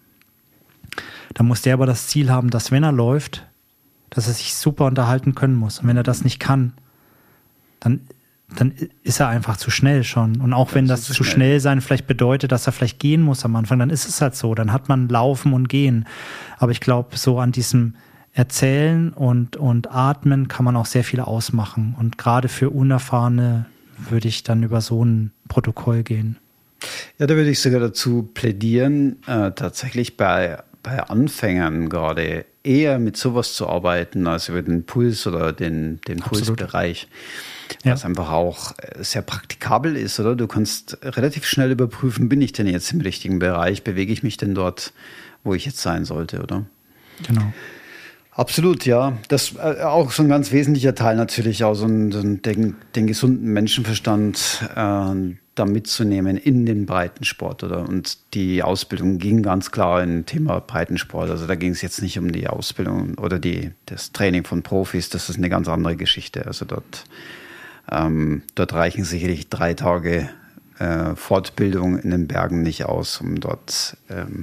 dann muss der aber das Ziel haben, dass wenn er läuft, dass er sich super unterhalten können muss. Und wenn er das nicht kann, dann, dann ist er einfach zu schnell schon. Und auch wenn das, das zu schnell. schnell sein vielleicht bedeutet, dass er vielleicht gehen muss am Anfang, dann ist es halt so. Dann hat man Laufen und Gehen. Aber ich glaube, so an diesem Erzählen und, und Atmen kann man auch sehr viel ausmachen. Und gerade für Unerfahrene würde ich dann über so ein Protokoll gehen. Ja, da würde ich sogar dazu plädieren, äh, tatsächlich bei, bei Anfängern gerade eher mit sowas zu arbeiten, als über den Puls oder den, den Pulsbereich. Ja. Was einfach auch sehr praktikabel ist, oder? Du kannst relativ schnell überprüfen, bin ich denn jetzt im richtigen Bereich? Bewege ich mich denn dort, wo ich jetzt sein sollte, oder? Genau. Absolut, ja. Das ist auch so ein ganz wesentlicher Teil natürlich, auch so ein, so ein den, den gesunden Menschenverstand äh, da mitzunehmen in den Breitensport, oder? Und die Ausbildung ging ganz klar in Thema Breitensport. Also da ging es jetzt nicht um die Ausbildung oder die, das Training von Profis, das ist eine ganz andere Geschichte. Also dort, ähm, dort reichen sicherlich drei Tage äh, Fortbildung in den Bergen nicht aus, um dort ähm,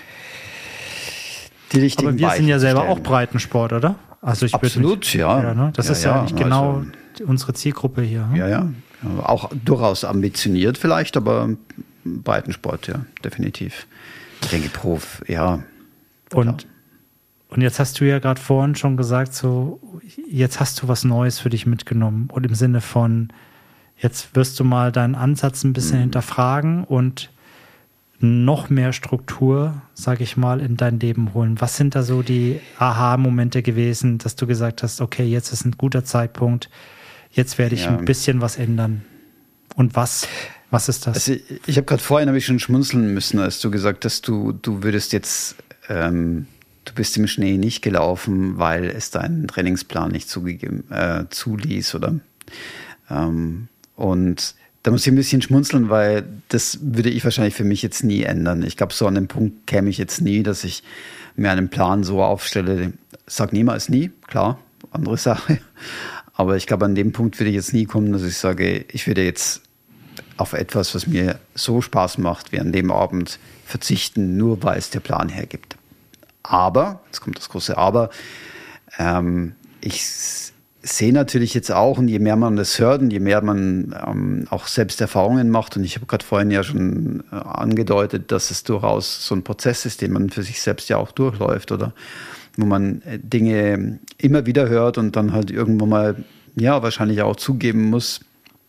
die richtigen Aber wir Weichen sind ja selber stellen. auch Breitensport, oder? Also ich Absolut, nicht, ja. ja ne? Das ja, ist ja, ja nicht genau also, unsere Zielgruppe hier. Hm? Ja, ja. Auch durchaus ambitioniert vielleicht, aber Breitensport, ja, definitiv. Ich denke, Prof, ja. Und, Und jetzt hast du ja gerade vorhin schon gesagt, so, jetzt hast du was Neues für dich mitgenommen. Und im Sinne von, jetzt wirst du mal deinen Ansatz ein bisschen mhm. hinterfragen und noch mehr Struktur, sage ich mal, in dein Leben holen. Was sind da so die Aha-Momente gewesen, dass du gesagt hast, okay, jetzt ist ein guter Zeitpunkt, jetzt werde ich ja. ein bisschen was ändern. Und was? Was ist das? Also ich ich habe gerade vorhin habe ich schon schmunzeln müssen, als du gesagt hast, du, du würdest jetzt, ähm, du bist im Schnee nicht gelaufen, weil es deinen Trainingsplan nicht zugegeben, äh, zuließ, oder? Ähm, und da muss ich ein bisschen schmunzeln, weil das würde ich wahrscheinlich für mich jetzt nie ändern. Ich glaube, so an den Punkt käme ich jetzt nie, dass ich mir einen Plan so aufstelle. Sag niemals nie, klar, andere Sache. Aber ich glaube, an dem Punkt würde ich jetzt nie kommen, dass ich sage, ich würde jetzt auf etwas, was mir so Spaß macht, wie an dem Abend verzichten, nur weil es der Plan hergibt. Aber, jetzt kommt das große Aber, ähm, ich sehe natürlich jetzt auch, und je mehr man das hört und je mehr man ähm, auch selbst Erfahrungen macht, und ich habe gerade vorhin ja schon äh, angedeutet, dass es durchaus so ein Prozess ist, den man für sich selbst ja auch durchläuft, oder wo man äh, Dinge immer wieder hört und dann halt irgendwann mal, ja, wahrscheinlich auch zugeben muss,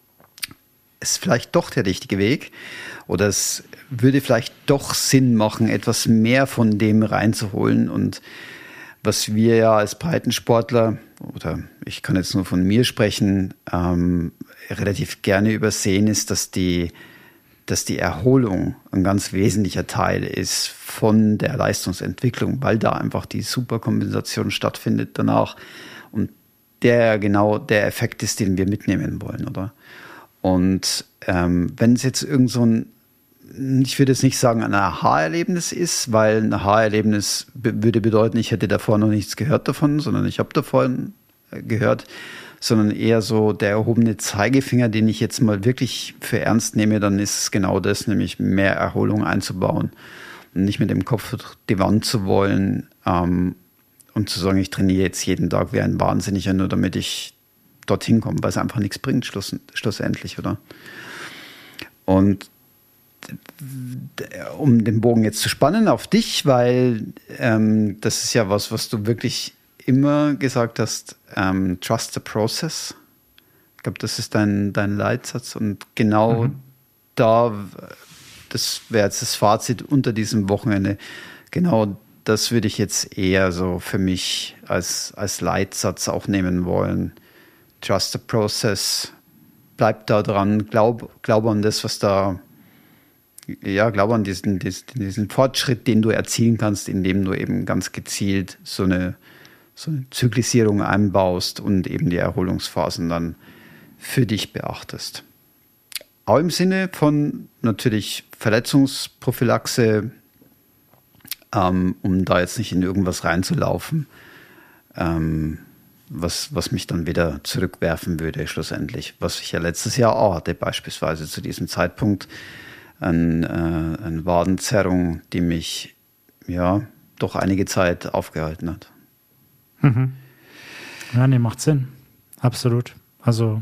es ist vielleicht doch der richtige Weg, oder es würde vielleicht doch Sinn machen, etwas mehr von dem reinzuholen. Und was wir ja als Breitensportler, oder ich kann jetzt nur von mir sprechen, ähm, relativ gerne übersehen, ist, dass die, dass die Erholung ein ganz wesentlicher Teil ist von der Leistungsentwicklung, weil da einfach die Superkompensation stattfindet danach und der genau der Effekt ist, den wir mitnehmen wollen, oder? Und ähm, wenn es jetzt irgend so ein, ich würde jetzt nicht sagen, ein Aha-Erlebnis ist, weil ein Aha-Erlebnis be- würde bedeuten, ich hätte davor noch nichts gehört davon, sondern ich habe davon gehört, sondern eher so der erhobene Zeigefinger, den ich jetzt mal wirklich für ernst nehme, dann ist es genau das, nämlich mehr Erholung einzubauen und nicht mit dem Kopf durch die Wand zu wollen ähm, und zu sagen, ich trainiere jetzt jeden Tag wie ein Wahnsinniger, nur damit ich dorthin komme, weil es einfach nichts bringt, schluss, schlussendlich, oder? Und um den Bogen jetzt zu spannen auf dich, weil ähm, das ist ja was, was du wirklich immer gesagt hast, ähm, trust the process. Ich glaube, das ist dein, dein Leitsatz, und genau mhm. da, das wäre jetzt das Fazit unter diesem Wochenende, genau das würde ich jetzt eher so für mich als, als Leitsatz auch nehmen wollen. Trust the process, bleib da dran, glaub, glaub an das, was da, ja, glaub an diesen, diesen, diesen Fortschritt, den du erzielen kannst, indem du eben ganz gezielt so eine, so eine Zyklisierung einbaust und eben die Erholungsphasen dann für dich beachtest. Auch im Sinne von natürlich Verletzungsprophylaxe, ähm, um da jetzt nicht in irgendwas reinzulaufen, ähm, Was, was mich dann wieder zurückwerfen würde, schlussendlich. Was ich ja letztes Jahr auch hatte, beispielsweise zu diesem Zeitpunkt. Ein, äh, eine Wadenzerrung, die mich ja doch einige Zeit aufgehalten hat. Mhm. Ja, nee, macht Sinn. Absolut. Also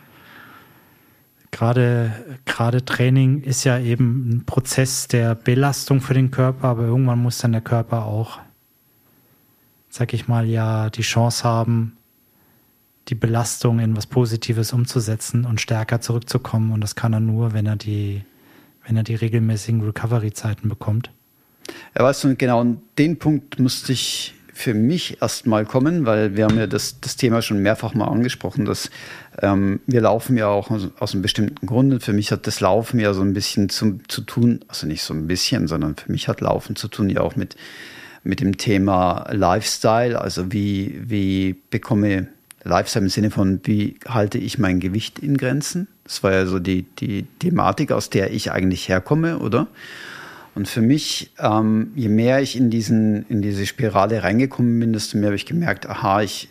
gerade gerade Training ist ja eben ein Prozess der Belastung für den Körper, aber irgendwann muss dann der Körper auch, sag ich mal, ja, die Chance haben, die Belastung in was Positives umzusetzen und stärker zurückzukommen. Und das kann er nur, wenn er die, wenn er die regelmäßigen Recovery-Zeiten bekommt. Ja, weißt du, genau an den Punkt musste ich für mich erstmal kommen, weil wir haben ja das, das Thema schon mehrfach mal angesprochen, dass ähm, wir laufen ja auch aus, aus einem bestimmten Grund. Für mich hat das Laufen ja so ein bisschen zu, zu tun, also nicht so ein bisschen, sondern für mich hat Laufen zu tun ja auch mit mit dem Thema Lifestyle, also wie, wie bekomme Lifestyle im Sinne von, wie halte ich mein Gewicht in Grenzen? Das war ja so die, die Thematik, aus der ich eigentlich herkomme, oder? Und für mich, ähm, je mehr ich in, diesen, in diese Spirale reingekommen bin, desto mehr habe ich gemerkt, aha, ich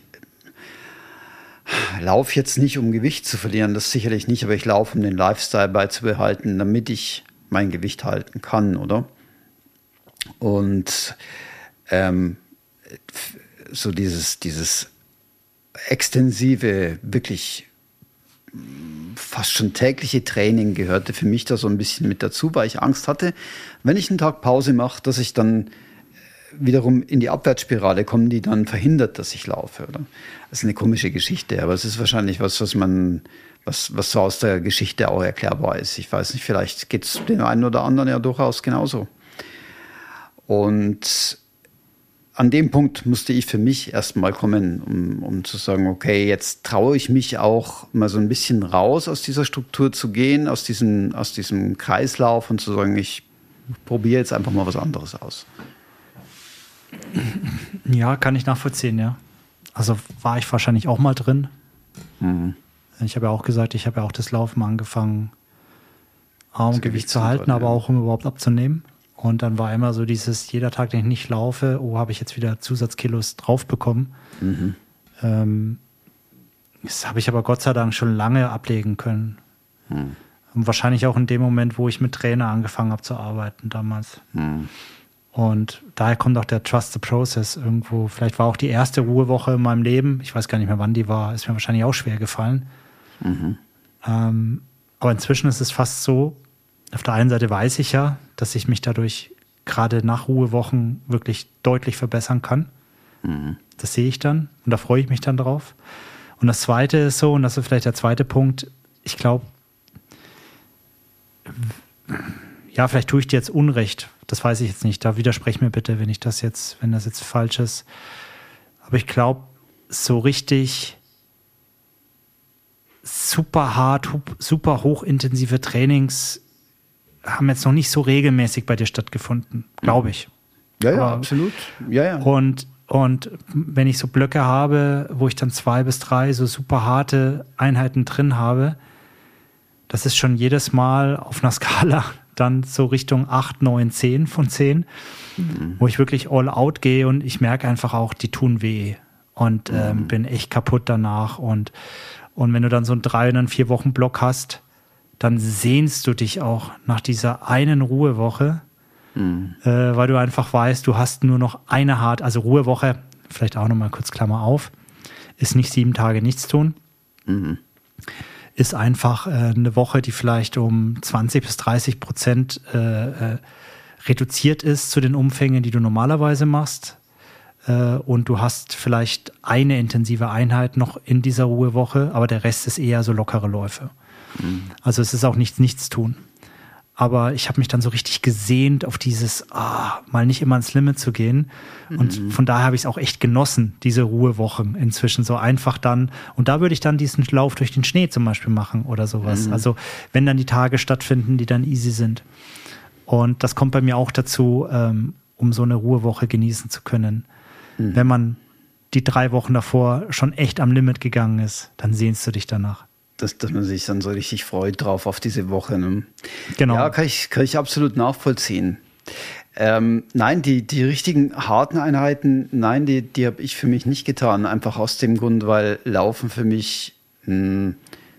laufe jetzt nicht, um Gewicht zu verlieren, das sicherlich nicht, aber ich laufe, um den Lifestyle beizubehalten, damit ich mein Gewicht halten kann, oder? Und Ähm, so dieses, dieses extensive, wirklich fast schon tägliche Training gehörte für mich da so ein bisschen mit dazu, weil ich Angst hatte, wenn ich einen Tag Pause mache, dass ich dann wiederum in die Abwärtsspirale kommen, die dann verhindert, dass ich laufe. Oder? Das ist eine komische Geschichte, aber es ist wahrscheinlich was, was man, was, was so aus der Geschichte auch erklärbar ist. Ich weiß nicht, vielleicht geht es dem einen oder anderen ja durchaus genauso. Und an dem Punkt musste ich für mich erstmal kommen, um, um zu sagen, okay, jetzt traue ich mich auch mal so ein bisschen raus aus dieser Struktur zu gehen, aus diesem, aus diesem Kreislauf und zu sagen, ich probiere jetzt einfach mal was anderes aus. Ja, kann ich nachvollziehen, ja. Also war ich wahrscheinlich auch mal drin. Mhm. Ich habe ja auch gesagt, ich habe ja auch das Laufen angefangen, um das Gewicht zu halten, aber auch um überhaupt abzunehmen. Und dann war immer so dieses, jeder Tag, den ich nicht laufe, oh, habe ich jetzt wieder Zusatzkilos drauf bekommen. Mhm. Ähm, das habe ich aber Gott sei Dank schon lange ablegen können. Mhm. Und wahrscheinlich auch in dem Moment, wo ich mit Trainer angefangen habe zu arbeiten damals. Mhm. Und daher kommt auch der Trust the Process irgendwo. Vielleicht war auch die erste Ruhewoche in meinem Leben, ich weiß gar nicht mehr, wann die war, ist mir wahrscheinlich auch schwer gefallen. Mhm. Ähm, aber inzwischen ist es fast so, auf der einen Seite weiß ich ja, dass ich mich dadurch gerade nach Ruhewochen wirklich deutlich verbessern kann. Mhm. Das sehe ich dann und da freue ich mich dann drauf. Und das Zweite ist so, und das ist vielleicht der zweite Punkt, ich glaube, ja, vielleicht tue ich dir jetzt Unrecht, das weiß ich jetzt nicht, da widersprech mir bitte, wenn ich das jetzt, wenn das jetzt falsch ist. Aber ich glaube, so richtig super hart, super hochintensive Trainings haben jetzt noch nicht so regelmäßig bei dir stattgefunden, glaube ich. Ja, ja, aber, absolut. Ja, ja. Und, und wenn ich so Blöcke habe, wo ich dann zwei bis drei so super harte Einheiten drin habe, das ist schon jedes Mal auf einer Skala dann so Richtung acht, neun, zehn von zehn, mhm. wo ich wirklich all out gehe und ich merke einfach auch, die tun weh und ähm, mhm. bin echt kaputt danach. Und, und wenn du dann so einen drei- oder vier Wochen Block hast, dann sehnst du dich auch nach dieser einen Ruhewoche, mhm. äh, weil du einfach weißt, du hast nur noch eine hart, also Ruhewoche, vielleicht auch nochmal kurz Klammer auf, ist nicht sieben Tage nichts tun, mhm. ist einfach äh, eine Woche, die vielleicht um zwanzig bis dreißig Prozent äh, äh, reduziert ist zu den Umfängen, die du normalerweise machst. Äh, und du hast vielleicht eine intensive Einheit noch in dieser Ruhewoche, aber der Rest ist eher so lockere Läufe. Mhm. Also es ist auch nichts, nichts tun. Aber ich habe mich dann so richtig gesehnt auf dieses, ah, mal nicht immer ans Limit zu gehen. Und mhm. von daher habe ich es auch echt genossen, diese Ruhewochen inzwischen so einfach dann. Und da würde ich dann diesen Lauf durch den Schnee zum Beispiel machen oder sowas. Mhm. Also wenn dann die Tage stattfinden, die dann easy sind. Und das kommt bei mir auch dazu, ähm, um so eine Ruhewoche genießen zu können. Mhm. Wenn man die drei Wochen davor schon echt am Limit gegangen ist, dann sehnst du dich danach. Dass, dass man sich dann so richtig freut drauf auf diese Woche. Ne? Genau. Ja, kann ich, kann ich absolut nachvollziehen. Ähm, nein, die, die richtigen harten Einheiten, nein, die, die habe ich für mich nicht getan. Einfach aus dem Grund, weil Laufen für mich, mh,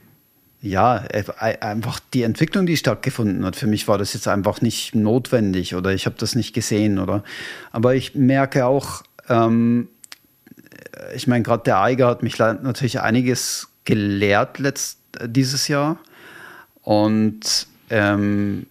ja, einfach die Entwicklung, die stattgefunden hat. Für mich war das jetzt einfach nicht notwendig oder ich habe das nicht gesehen. Oder. Aber ich merke auch, ähm, ich meine, gerade der Eiger hat mich natürlich einiges gelehrt letzt, dieses Jahr und ähm,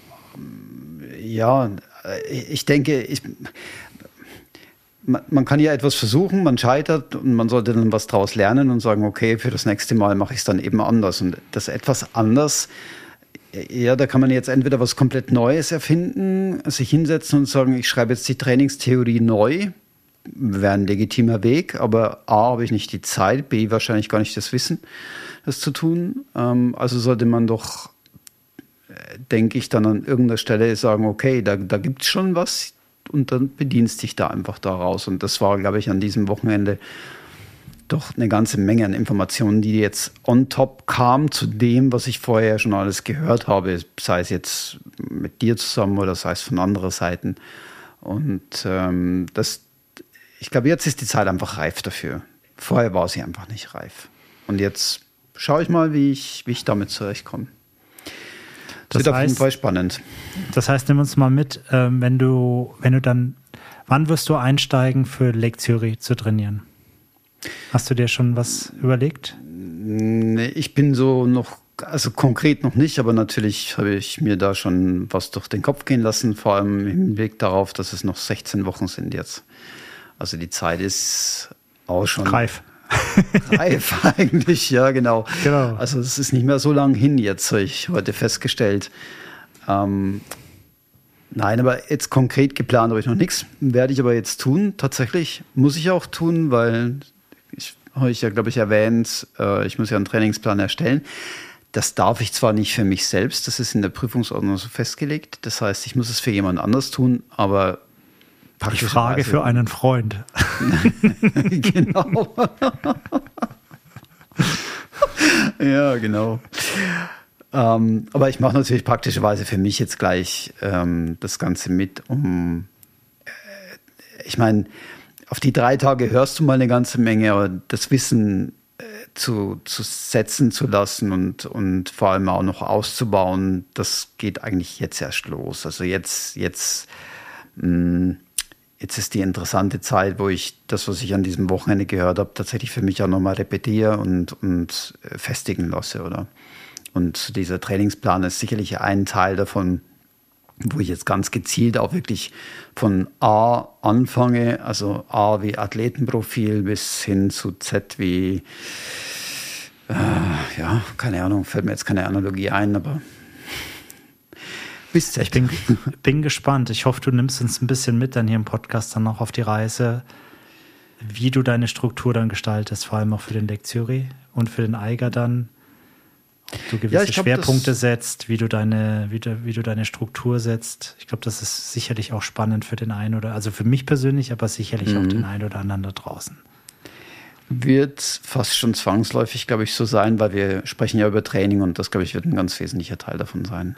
ja, ich denke, ich, man, man kann ja etwas versuchen, man scheitert und man sollte dann was daraus lernen und sagen, okay, für das nächste Mal mache ich es dann eben anders und das etwas anders, ja, da kann man jetzt entweder was komplett Neues erfinden, sich hinsetzen und sagen, ich schreibe jetzt die Trainingstheorie neu, wäre ein legitimer Weg, aber A, habe ich nicht die Zeit, B, wahrscheinlich gar nicht das Wissen, das zu tun. Ähm, also sollte man doch, äh, denke ich, dann an irgendeiner Stelle sagen, okay, da, da gibt es schon was und dann bedienst dich da einfach daraus. Und das war, glaube ich, an diesem Wochenende doch eine ganze Menge an Informationen, die jetzt on top kamen zu dem, was ich vorher schon alles gehört habe, sei es jetzt mit dir zusammen oder sei es von anderen Seiten. Und ähm, das Ich glaube, jetzt ist die Zeit einfach reif dafür. Vorher war sie einfach nicht reif. Und jetzt schaue ich mal, wie ich, wie ich damit zurechtkomme. Das, das wird auf jeden Fall spannend. Das heißt, nimm uns mal mit, ähm, wenn du, wenn du dann, wann wirst du einsteigen, für Lake Zürich zu trainieren? Hast du dir schon was überlegt? Nee, ich bin so noch also konkret noch nicht, aber natürlich habe ich mir da schon was durch den Kopf gehen lassen, vor allem im Hinblick darauf, dass es noch sechzehn Wochen sind jetzt. Also die Zeit ist auch schon reif. Reif eigentlich, ja, genau. genau. Also es ist nicht mehr so lang hin jetzt, habe ich heute festgestellt. Ähm, nein, aber jetzt konkret geplant habe ich noch nichts. Werde ich aber jetzt tun, tatsächlich. Muss ich auch tun, weil, ich habe ich ja, glaube ich, erwähnt, äh, ich muss ja einen Trainingsplan erstellen. Das darf ich zwar nicht für mich selbst, das ist in der Prüfungsordnung so festgelegt. Das heißt, ich muss es für jemand anders tun, aber ich frage für einen Freund. Genau. Ja, genau. Ähm, aber ich mache natürlich praktischerweise für mich jetzt gleich ähm, das Ganze mit, um, äh, ich meine, auf die drei Tage hörst du mal eine ganze Menge, aber das Wissen äh, zu, zu setzen zu lassen und, und vor allem auch noch auszubauen, das geht eigentlich jetzt erst los. Also jetzt, jetzt, mh, Jetzt ist die interessante Zeit, wo ich das, was ich an diesem Wochenende gehört habe, tatsächlich für mich auch nochmal repetiere und, und festigen lasse, oder? Und dieser Trainingsplan ist sicherlich ein Teil davon, wo ich jetzt ganz gezielt auch wirklich von A anfange, also A wie Athletenprofil bis hin zu Z wie, äh, ja, keine Ahnung, fällt mir jetzt keine Analogie ein, aber ich bin, bin gespannt. Ich hoffe, du nimmst uns ein bisschen mit dann hier im Podcast dann noch auf die Reise, wie du deine Struktur dann gestaltest, vor allem auch für den Lectiuri und für den Eiger dann. Ob du gewisse ja, glaub, Schwerpunkte setzt, wie du deine, wie du, wie du deine Struktur setzt. Ich glaube, das ist sicherlich auch spannend für den einen oder, also für mich persönlich, aber sicherlich mhm. auch den einen oder anderen da draußen. Wird fast schon zwangsläufig, glaube ich, so sein, weil wir sprechen ja über Training und das, glaube ich, wird ein ganz wesentlicher Teil davon sein.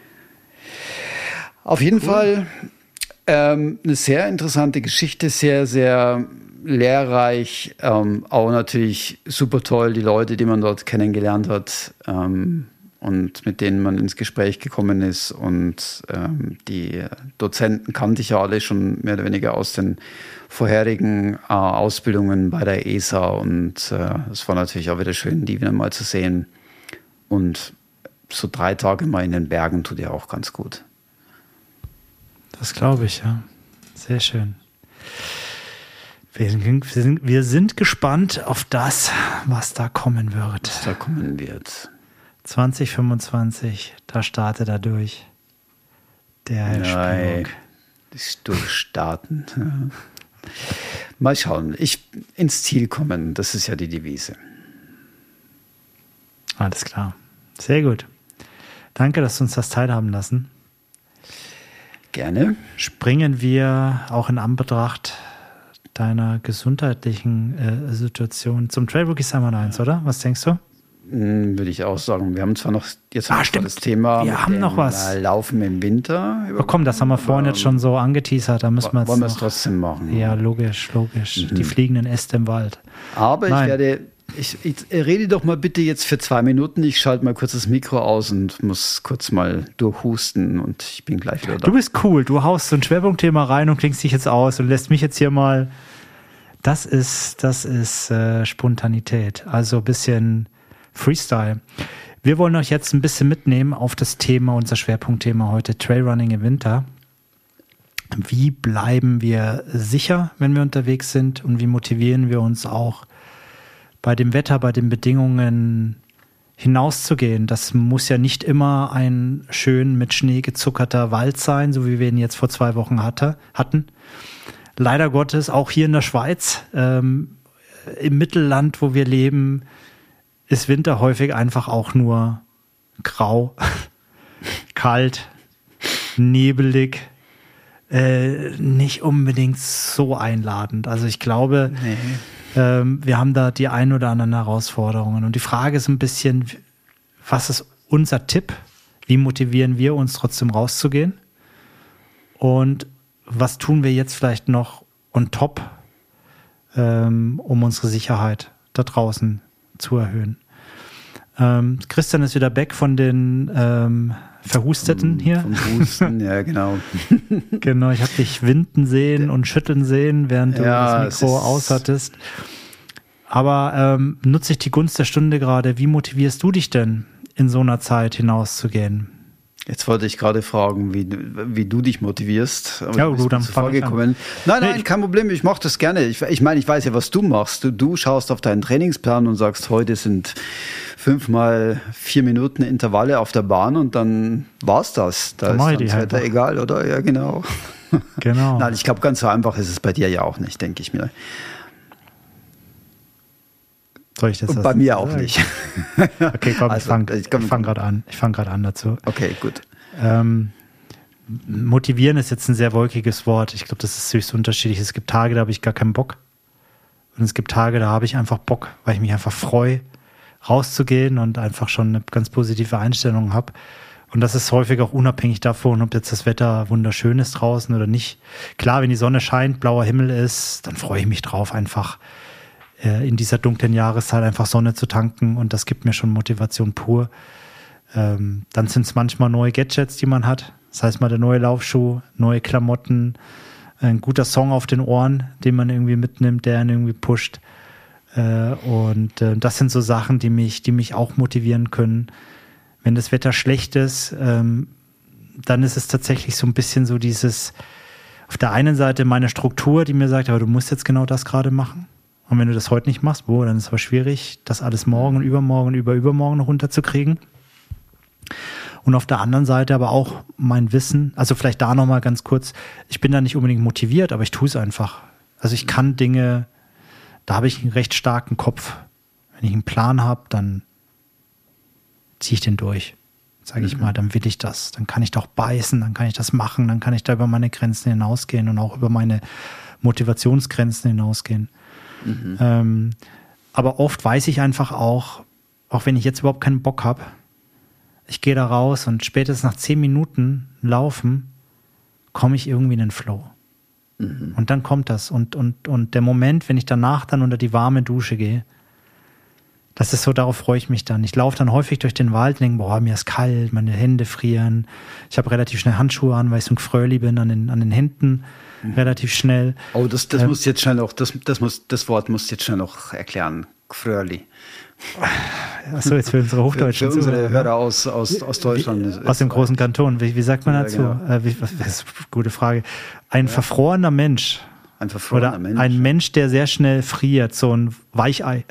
Auf jeden cool. Fall ähm, eine sehr interessante Geschichte, sehr, sehr lehrreich. Ähm, auch natürlich super toll, die Leute, die man dort kennengelernt hat ähm, und mit denen man ins Gespräch gekommen ist. Und ähm, die Dozenten kannte ich ja alle schon mehr oder weniger aus den vorherigen äh, Ausbildungen bei der E S A. Und äh, es war natürlich auch wieder schön, die wieder mal zu sehen. Und so drei Tage mal in den Bergen tut ja auch ganz gut. Das glaube ich, ja. Sehr schön. Wir sind, wir, sind, wir sind gespannt auf das, was da kommen wird. Was da kommen wird. zwanzig fünfundzwanzig, da startet er durch. Der Herr Spionk. Das Durchstarten. Ja. Mal schauen. Ich ins Ziel kommen, das ist ja die Devise. Alles klar. Sehr gut. Danke, dass du uns das teilhaben lassen. Gerne. Springen wir auch in Anbetracht deiner gesundheitlichen äh, Situation zum Trailrookies einmal eins, oder? Was denkst du? Hm, würde ich auch sagen. Wir haben zwar noch jetzt ah, noch stimmt. das Thema wir haben noch was. Laufen im Winter. Oh, komm, das haben wir vorhin jetzt schon so angeteasert. Da müssen wir jetzt wollen wir noch, es trotzdem machen? Ja, logisch, logisch. Mhm. Die fliegenden Äste im Wald. Aber Nein. ich werde... Ich, ich rede doch mal bitte jetzt für zwei Minuten. Ich schalte mal kurz das Mikro aus und muss kurz mal durchhusten und ich bin gleich wieder da. Du bist cool. Du haust so ein Schwerpunktthema rein und klingst dich jetzt aus und lässt mich jetzt hier mal. Das ist, das ist äh, Spontanität. Also ein bisschen Freestyle. Wir wollen euch jetzt ein bisschen mitnehmen auf das Thema, unser Schwerpunktthema heute, Trailrunning im Winter. Wie bleiben wir sicher, wenn wir unterwegs sind und wie motivieren wir uns auch bei dem Wetter, bei den Bedingungen hinauszugehen. Das muss ja nicht immer ein schön mit Schnee gezuckerter Wald sein, so wie wir ihn jetzt vor zwei Wochen hatte, hatten. Leider Gottes auch hier in der Schweiz, ähm, im Mittelland, wo wir leben, ist Winter häufig einfach auch nur grau, kalt, nebelig, äh, nicht unbedingt so einladend. Also ich glaube, nee. Wir haben da die ein oder anderen Herausforderungen. Und die Frage ist ein bisschen, was ist unser Tipp? Wie motivieren wir uns trotzdem rauszugehen? Und was tun wir jetzt vielleicht noch on top, ähm, um unsere Sicherheit da draußen zu erhöhen? Ähm, Christian ist wieder back von den ähm, Verhusteten hier. Vom Husten, ja, genau. Genau, ich habe dich winden sehen und schütteln sehen, während du ja, das Mikro aushattest. Aber ähm, nutze ich die Gunst der Stunde gerade. Wie motivierst du dich denn in so einer Zeit hinauszugehen. Jetzt wollte ich gerade fragen, wie, wie du dich motivierst. Aber ja, gut, dann fange ich an. Nein, nein, nee, kein Problem, ich mache das gerne. Ich, ich meine, ich weiß ja, was du machst. Du, du schaust auf deinen Trainingsplan und sagst, heute sind fünfmal vier Minuten Intervalle auf der Bahn und dann war's das. Da dann ist das Wetter egal, oder? Ja, genau. Genau. Nein, ich glaube, ganz so einfach ist es bei dir ja auch nicht, denke ich mir. Soll ich das Und bei mir auch sagen? Nicht. Okay, komm, also, ich fange fang gerade an. Ich fange gerade an dazu. Okay, gut. Ähm, motivieren ist jetzt ein sehr wolkiges Wort. Ich glaube, das ist höchst unterschiedlich. Es gibt Tage, da habe ich gar keinen Bock. Und es gibt Tage, da habe ich einfach Bock, weil ich mich einfach freue, rauszugehen und einfach schon eine ganz positive Einstellung habe. Und das ist häufig auch unabhängig davon, ob jetzt das Wetter wunderschön ist draußen oder nicht. Klar, wenn die Sonne scheint, blauer Himmel ist, dann freue ich mich drauf, einfach in dieser dunklen Jahreszeit einfach Sonne zu tanken, und das gibt mir schon Motivation pur. Ähm, dann sind es manchmal neue Gadgets, die man hat. Das heißt mal der neue Laufschuh, neue Klamotten, ein guter Song auf den Ohren, den man irgendwie mitnimmt, der einen irgendwie pusht. Äh, und äh, das sind so Sachen, die mich, die mich auch motivieren können. Wenn das Wetter schlecht ist, ähm, dann ist es tatsächlich so ein bisschen so dieses, auf der einen Seite meine Struktur, die mir sagt, aber du musst jetzt genau das gerade machen. Und wenn du das heute nicht machst, boah, dann ist es aber schwierig, das alles morgen und übermorgen und über übermorgen noch runterzukriegen. Und auf der anderen Seite aber auch mein Wissen, also vielleicht da nochmal ganz kurz, ich bin da nicht unbedingt motiviert, aber ich tue es einfach. Also ich kann Dinge, da habe ich einen recht starken Kopf. Wenn ich einen Plan habe, dann ziehe ich den durch. Sage ich mhm. mal, dann will ich das. Dann kann ich doch beißen, dann kann ich das machen, dann kann ich da über meine Grenzen hinausgehen und auch über meine Motivationsgrenzen hinausgehen. Mhm. Ähm, aber oft weiß ich einfach auch, auch wenn ich jetzt überhaupt keinen Bock habe, ich gehe da raus und spätestens nach zehn Minuten Laufen komme ich irgendwie in den Flow. Mhm. Und dann kommt das. Und, und, und der Moment, wenn ich danach dann unter die warme Dusche gehe, das ist so, darauf freue ich mich dann. Ich laufe dann häufig durch den Wald und denke, boah, mir ist kalt, meine Hände frieren. Ich habe relativ schnell Handschuhe an, weil ich so ein Fröhli bin an den, an den Händen. Relativ schnell. Oh, das, das ähm, muss jetzt schnell noch, das, das, muss, das Wort muss jetzt schnell noch erklären. Fröhli. Achso, jetzt für unsere Hochdeutschen. Für, für unsere Hörer aus, aus, aus Deutschland. Wie, aus dem großen Kanton. Wie, wie sagt man dazu? Ja, genau. äh, wie, das ist eine gute Frage. Ein ja. verfrorener Mensch. Ein verfrorener Oder Mensch. Ein Mensch, der sehr schnell friert. So ein Weichei.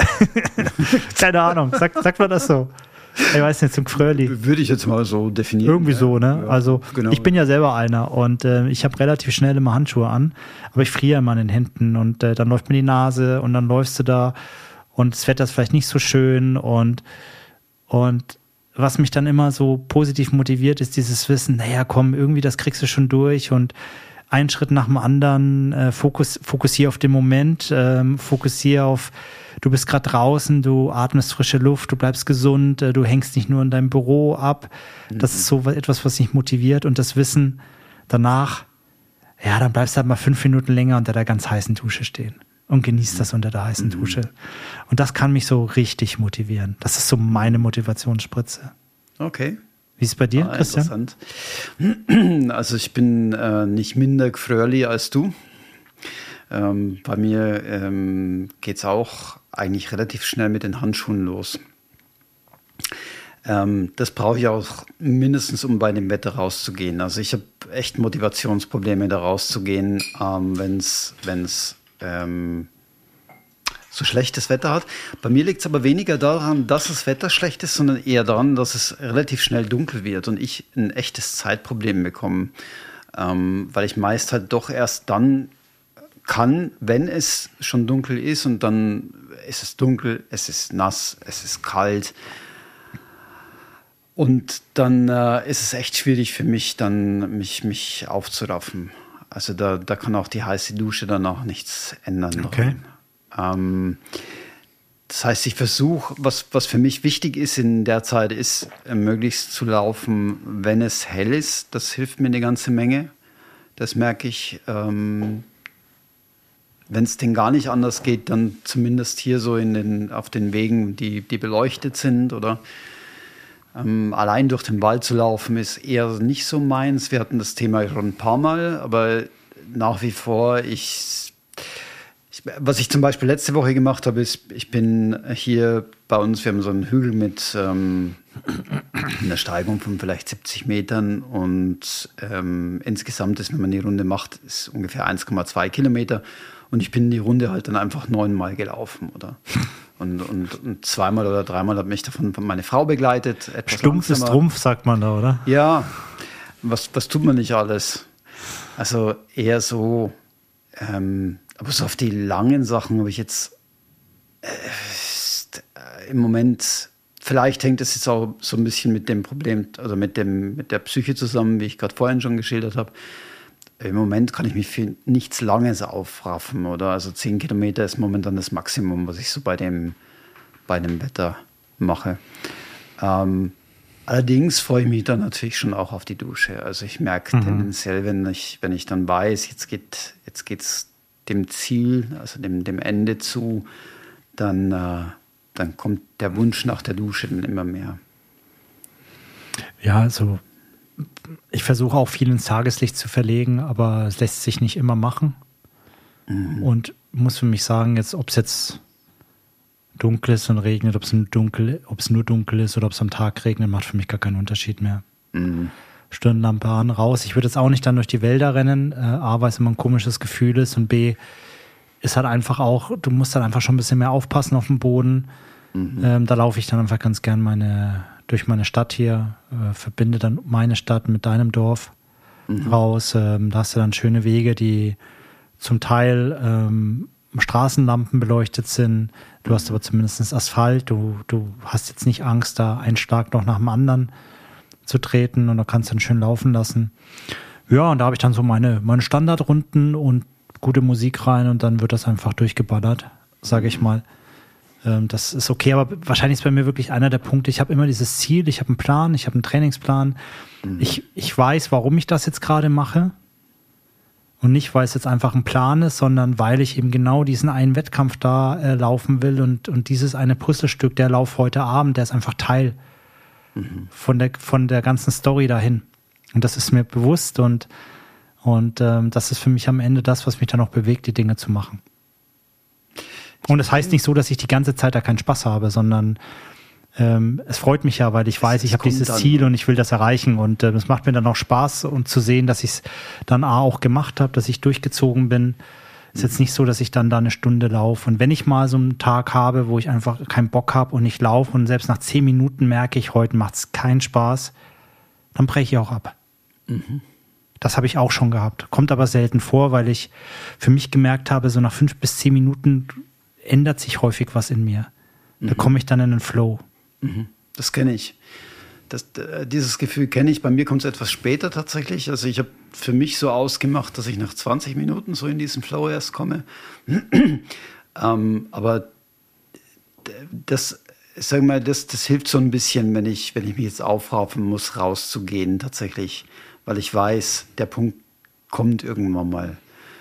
Keine Ahnung. Sagt, sagt man das so? Ich weiß nicht, zum Fröhli. Würde ich jetzt mal so definieren. Irgendwie so, ne? Ja, also genau. Ich bin ja selber einer und äh, ich habe relativ schnell immer Handschuhe an, aber ich friere immer an den Händen und äh, dann läuft mir die Nase und dann läufst du da und das Wetter ist vielleicht nicht so schön und, und was mich dann immer so positiv motiviert, ist dieses Wissen, naja, komm, irgendwie das kriegst du schon durch und ein Schritt nach dem anderen, äh, fokus, fokussier auf den Moment, ähm, fokussier auf, du bist gerade draußen, du atmest frische Luft, du bleibst gesund, äh, du hängst nicht nur in deinem Büro ab. Mhm. Das ist so etwas, was mich motiviert und das Wissen danach, ja, dann bleibst du halt mal fünf Minuten länger unter der ganz heißen Dusche stehen und genießt mhm. das unter der heißen mhm. Dusche. Und das kann mich so richtig motivieren. Das ist so meine Motivationsspritze. Okay. Wie ist es bei dir, ah, Christian? Interessant. Also ich bin äh, nicht minder fröhlich als du. Ähm, bei mir ähm, geht es auch eigentlich relativ schnell mit den Handschuhen los. Ähm, das brauche ich auch mindestens, um bei dem Wetter rauszugehen. Also ich habe echt Motivationsprobleme, da rauszugehen, ähm, wenn es ähm, so schlechtes Wetter hat. Bei mir liegt es aber weniger daran, dass das Wetter schlecht ist, sondern eher daran, dass es relativ schnell dunkel wird und ich ein echtes Zeitproblem bekomme. Ähm, weil ich meist halt doch erst dann kann, wenn es schon dunkel ist und dann ist es dunkel, es ist nass, es ist kalt und dann äh, ist es echt schwierig für mich, dann mich, mich aufzuraffen. Also da, da kann auch die heiße Dusche dann auch nichts ändern. Okay. Ähm, das heißt, ich versuche, was, was für mich wichtig ist in der Zeit, ist äh, möglichst zu laufen, wenn es hell ist. Das hilft mir eine ganze Menge. Das merke ich. Ähm, wenn es denn gar nicht anders geht, dann zumindest hier so in den, auf den Wegen, die, die beleuchtet sind. Oder ähm, allein durch den Wald zu laufen, ist eher nicht so meins. Wir hatten das Thema schon ein paar Mal, aber nach wie vor, ich... Ich, was ich zum Beispiel letzte Woche gemacht habe, ist, ich bin hier bei uns, wir haben so einen Hügel mit ähm, einer Steigung von vielleicht siebzig Metern und ähm, insgesamt ist, wenn man die Runde macht, ist ungefähr eins Komma zwei Kilometer und ich bin die Runde halt dann einfach neunmal gelaufen, oder? Und, und, und zweimal oder dreimal hat mich davon meine Frau begleitet. Stumpf ist Trumpf, sagt man da, oder? Ja, was, was tut man nicht alles? Also eher so, ähm, aber so auf die langen Sachen habe ich jetzt äh, im Moment, vielleicht hängt es jetzt auch so ein bisschen mit dem Problem, also mit, dem, mit der Psyche zusammen, wie ich gerade vorhin schon geschildert habe. Im Moment kann ich mich für nichts Langes aufraffen, oder? Also zehn Kilometer ist momentan das Maximum, was ich so bei dem, bei dem Wetter mache. Ähm, allerdings freue ich mich dann natürlich schon auch auf die Dusche. Also ich merke mhm. tendenziell, wenn ich, wenn ich dann weiß, jetzt geht jetzt geht's dem Ziel, also dem, dem Ende zu, dann, äh, dann kommt der Wunsch nach der Dusche dann immer mehr. Ja, also ich versuche auch viel ins Tageslicht zu verlegen, aber es lässt sich nicht immer machen. Mhm. Und muss für mich sagen, jetzt, ob es jetzt dunkel ist und regnet, ob es nur dunkel, ob es nur dunkel ist oder ob es am Tag regnet, macht für mich gar keinen Unterschied mehr. Mhm. Stirnlampe an, raus. Ich würde jetzt auch nicht dann durch die Wälder rennen, äh, A, weil es immer ein komisches Gefühl ist und B, ist halt einfach auch, du musst dann einfach schon ein bisschen mehr aufpassen auf dem Boden. Mhm. Ähm, da laufe ich dann einfach ganz gern meine, durch meine Stadt hier, äh, verbinde dann meine Stadt mit deinem Dorf mhm. raus. Ähm, da hast du dann schöne Wege, die zum Teil ähm, Straßenlampen beleuchtet sind. Du hast aber zumindest Asphalt. Du, du hast jetzt nicht Angst, da einen Schlag noch nach dem anderen zu treten und da kannst du dann schön laufen lassen. Ja, und da habe ich dann so meine, meine Standardrunden und gute Musik rein und dann wird das einfach durchgeballert, sage ich mal. Ähm, das ist okay, aber wahrscheinlich ist bei mir wirklich einer der Punkte, ich habe immer dieses Ziel, ich habe einen Plan, ich habe einen Trainingsplan. Mhm. Ich, ich weiß, warum ich das jetzt gerade mache und nicht, weil es jetzt einfach ein Plan ist, sondern weil ich eben genau diesen einen Wettkampf da äh, laufen will und, und dieses eine Puzzlestück, der Lauf heute Abend, der ist einfach Teil mhm. von der, von der ganzen Story dahin. Und das ist mir bewusst und, und ähm, das ist für mich am Ende das, was mich dann auch bewegt, die Dinge zu machen. Und es das heißt nicht so, dass ich die ganze Zeit da keinen Spaß habe, sondern ähm, es freut mich ja, weil ich weiß, es, ich habe dieses dann. Ziel und ich will das erreichen und äh, es macht mir dann auch Spaß und zu sehen, dass ich es dann A auch gemacht habe, dass ich durchgezogen bin. Es ist jetzt nicht so, dass ich dann da eine Stunde laufe und wenn ich mal so einen Tag habe, wo ich einfach keinen Bock habe und ich laufe und selbst nach zehn Minuten merke ich, heute macht es keinen Spaß, dann breche ich auch ab. Mhm. Das habe ich auch schon gehabt. Kommt aber selten vor, weil ich für mich gemerkt habe, so nach fünf bis zehn Minuten ändert sich häufig was in mir. Da mhm. komme ich dann in den Flow. Mhm. Das kenne ich. Das, äh, dieses Gefühl kenne ich. Bei mir kommt es etwas später tatsächlich. Also ich habe für mich so ausgemacht, dass ich nach zwanzig Minuten so in diesen Flow erst komme. ähm, aber das, sag mal, das, das hilft so ein bisschen, wenn ich, wenn ich mich jetzt aufraffen muss, rauszugehen tatsächlich. Weil ich weiß, der Punkt kommt irgendwann mal.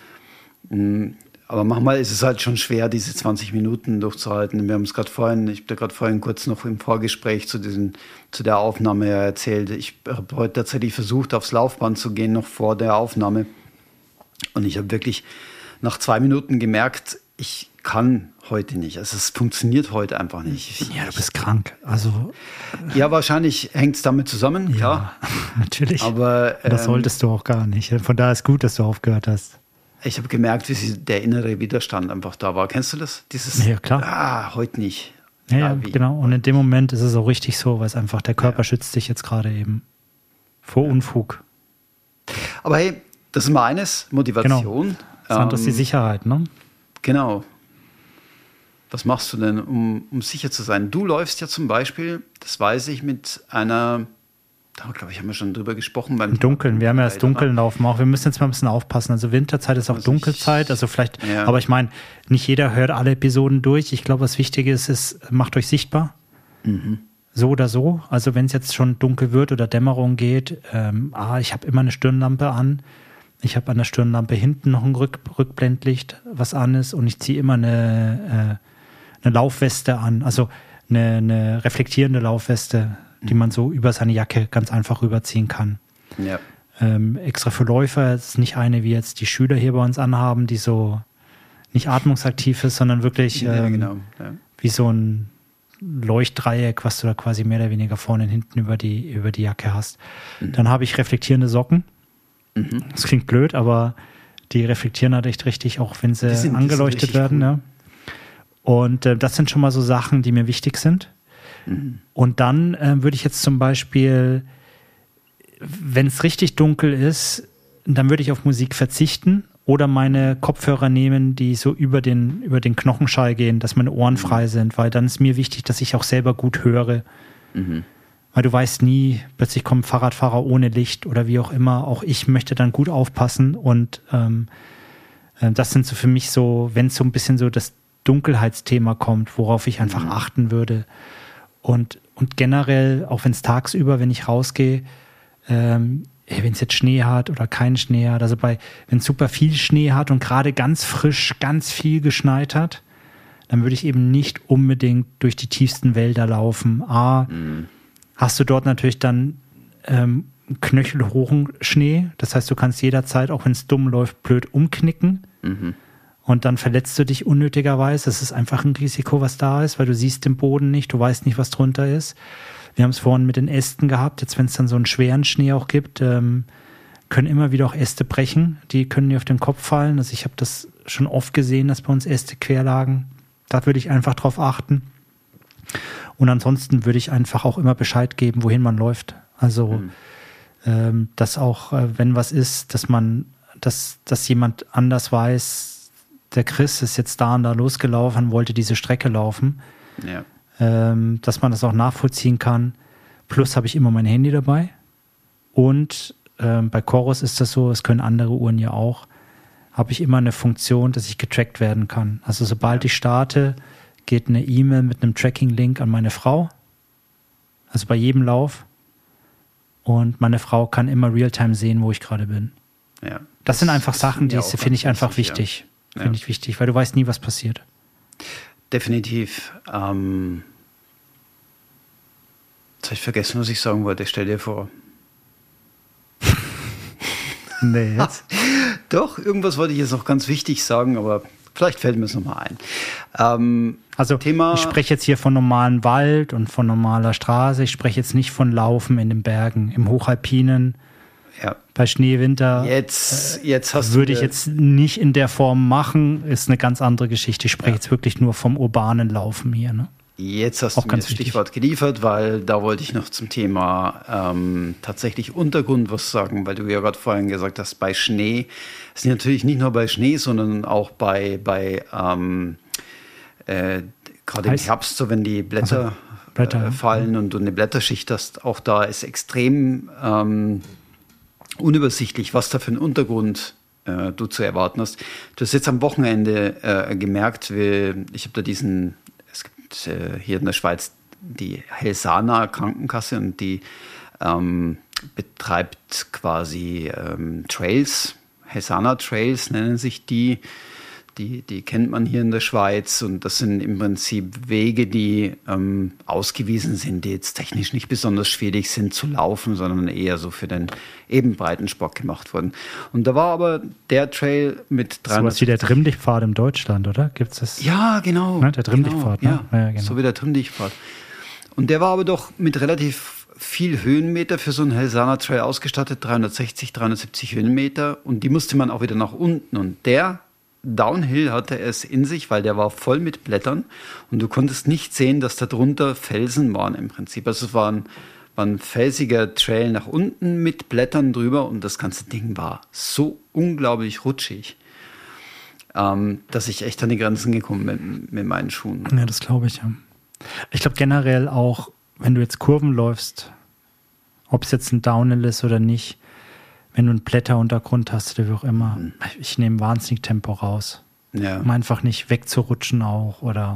Aber manchmal ist es halt schon schwer, diese zwanzig Minuten durchzuhalten. Wir haben es gerade vorhin, ich habe gerade vorhin kurz noch im Vorgespräch zu, diesen, zu der Aufnahme erzählt. Ich habe heute tatsächlich versucht, aufs Laufband zu gehen, noch vor der Aufnahme. Und ich habe wirklich nach zwei Minuten gemerkt, ich kann heute nicht. Also es funktioniert heute einfach nicht. Ich, ja, du bist krank. Also ja, wahrscheinlich hängt es damit zusammen, klar. Ja, natürlich. Aber ähm, das solltest du auch gar nicht. Von daher ist gut, dass du aufgehört hast. Ich habe gemerkt, wie der innere Widerstand einfach da war. Kennst du das? Dieses, ja, klar. Ah, heute nicht. Ja, ja, genau. Und in dem Moment ist es auch richtig so, weil es einfach, der Körper ja. schützt dich jetzt gerade eben vor Unfug. Aber hey, das ist mal eines, Motivation. Genau. Das andere ähm, ist die Sicherheit, ne? Genau. Was machst du denn, um, um sicher zu sein? Du läufst ja zum Beispiel, das weiß ich, mit einer... Da glaube ich, haben wir schon drüber gesprochen. Beim Im Dunkeln, wir haben ja das Dunkeln laufen auch. Wir müssen jetzt mal ein bisschen aufpassen. Also Winterzeit ist auch also Dunkelzeit, also vielleicht, ja. aber ich meine, nicht jeder hört alle Episoden durch. Ich glaube, was wichtig ist, ist, macht euch sichtbar. Mhm. So oder so. Also wenn es jetzt schon dunkel wird oder Dämmerung geht, ähm, ah, ich habe immer eine Stirnlampe an. Ich habe an der Stirnlampe hinten noch ein Rück, Rückblendlicht, was an ist und ich ziehe immer eine, äh, eine Laufweste an. Also eine, eine reflektierende Laufweste, die man so über seine Jacke ganz einfach rüberziehen kann. Ja. Ähm, extra für Läufer ist nicht eine, wie jetzt die Schüler hier bei uns anhaben, die so nicht atmungsaktiv ist, sondern wirklich ja, ähm, genau. ja. wie so ein Leuchtdreieck, was du da quasi mehr oder weniger vorne und hinten über die, über die Jacke hast. Mhm. Dann habe ich reflektierende Socken. Mhm. Das klingt blöd, aber die reflektieren halt echt richtig, auch wenn sie sind, angeleuchtet werden. Cool. Ja. Und äh, das sind schon mal so Sachen, die mir wichtig sind. Mhm. Und dann äh, würde ich jetzt zum Beispiel, wenn es richtig dunkel ist, dann würde ich auf Musik verzichten oder meine Kopfhörer nehmen, die so über den, über den Knochenschall gehen, dass meine Ohren mhm. frei sind, weil dann ist mir wichtig, dass ich auch selber gut höre. Mhm. Weil du weißt nie, plötzlich kommen Fahrradfahrer ohne Licht oder wie auch immer. Auch ich möchte dann gut aufpassen und ähm, äh, das sind so für mich so, wenn es so ein bisschen so das Dunkelheitsthema kommt, worauf ich einfach mhm. achten würde. Und, und generell, auch wenn es tagsüber, wenn ich rausgehe, ähm, wenn es jetzt Schnee hat oder keinen Schnee hat, also bei, wenn es super viel Schnee hat und gerade ganz frisch, ganz viel geschneit hat, dann würde ich eben nicht unbedingt durch die tiefsten Wälder laufen. A, mhm. hast du dort natürlich dann ähm, knöchelhohen Schnee, das heißt, du kannst jederzeit, auch wenn es dumm läuft, blöd umknicken mhm. und dann verletzt du dich unnötigerweise. Das ist einfach ein Risiko, was da ist, weil du siehst den Boden nicht, du weißt nicht, was drunter ist. Wir haben es vorhin mit den Ästen gehabt. Jetzt, wenn es dann so einen schweren Schnee auch gibt, ähm, können immer wieder auch Äste brechen. Die können dir auf den Kopf fallen. Also ich habe das schon oft gesehen, dass bei uns Äste quer lagen. Da würde ich einfach drauf achten. Und ansonsten würde ich einfach auch immer Bescheid geben, wohin man läuft. Also, mhm. ähm, dass auch, äh, wenn was ist, dass man, dass, dass jemand anders weiß, der Chris ist jetzt da und da losgelaufen, wollte diese Strecke laufen. Ja. Ähm, dass man das auch nachvollziehen kann. Plus habe ich immer mein Handy dabei. Und ähm, bei Chorus ist das so, es können andere Uhren ja auch, habe ich immer eine Funktion, dass ich getrackt werden kann. Also sobald ja. ich starte, geht eine E-Mail mit einem Tracking-Link an meine Frau. Also bei jedem Lauf. Und meine Frau kann immer Realtime sehen, wo ich gerade bin. Ja, das, das sind einfach das Sachen, die finde ich einfach wichtig. Ja. Finde ich wichtig, weil du weißt nie, was passiert. Definitiv. Ähm, jetzt habe ich vergessen, was ich sagen wollte. Stell dir vor. Nee, jetzt? Doch, irgendwas wollte ich jetzt noch ganz wichtig sagen, aber vielleicht fällt mir es nochmal ein. Ähm, also Thema, ich spreche jetzt hier von normalem Wald und von normaler Straße. Ich spreche jetzt nicht von Laufen in den Bergen, im Hochalpinen. Ja. Bei Schnee, Winter jetzt, jetzt hast würde ich jetzt nicht in der Form machen, ist eine ganz andere Geschichte. Ich spreche ja. jetzt wirklich nur vom urbanen Laufen hier. Ne? Jetzt hast Auch du mir das Stichwort wichtig. geliefert, weil da wollte ich noch zum Thema ähm, tatsächlich Untergrund was sagen, weil du ja gerade vorhin gesagt hast, bei Schnee, es ist natürlich nicht nur bei Schnee, sondern auch bei, bei ähm, äh, gerade im Herbst, so wenn die Blätter, also, Blätter äh, fallen ja. und du eine Blätterschicht hast, auch da ist extrem ähm, unübersichtlich, was da für einen Untergrund äh, du zu erwarten hast. Du hast jetzt am Wochenende äh, gemerkt, wie, ich habe da diesen, es gibt äh, hier in der Schweiz die Helsana Krankenkasse und die ähm, betreibt quasi ähm, Trails, Helsana Trails nennen sich die. Die, die kennt man hier in der Schweiz und das sind im Prinzip Wege, die ähm, ausgewiesen sind, die jetzt technisch nicht besonders schwierig sind zu laufen, sondern eher so für den eben Breitensport gemacht wurden. Und da war aber der Trail mit dreihundert... So was wie der Trimmdichtpfad in Deutschland, oder? Gibt's das? Ja, genau. Ne, der Trimmdichtpfad, genau, ne? Ja, ja, genau. So wie der Trimmdichtpfad. Und der war aber doch mit relativ viel Höhenmeter für so einen Helsana Trail ausgestattet, dreihundertsechzig, dreihundertsiebzig Höhenmeter und die musste man auch wieder nach unten und der Downhill hatte es in sich, weil der war voll mit Blättern und du konntest nicht sehen, dass da drunter Felsen waren im Prinzip. Also es war ein, war ein felsiger Trail nach unten mit Blättern drüber und das ganze Ding war so unglaublich rutschig, ähm, dass ich echt an die Grenzen gekommen bin mit meinen Schuhen. Ja, das glaube ich, ja. Ich glaube generell auch, wenn du jetzt Kurven läufst, ob es jetzt ein Downhill ist oder nicht, wenn du einen Blätteruntergrund hast oder wie auch immer, mhm. ich nehme wahnsinnig Tempo raus. Ja. Um einfach nicht wegzurutschen auch oder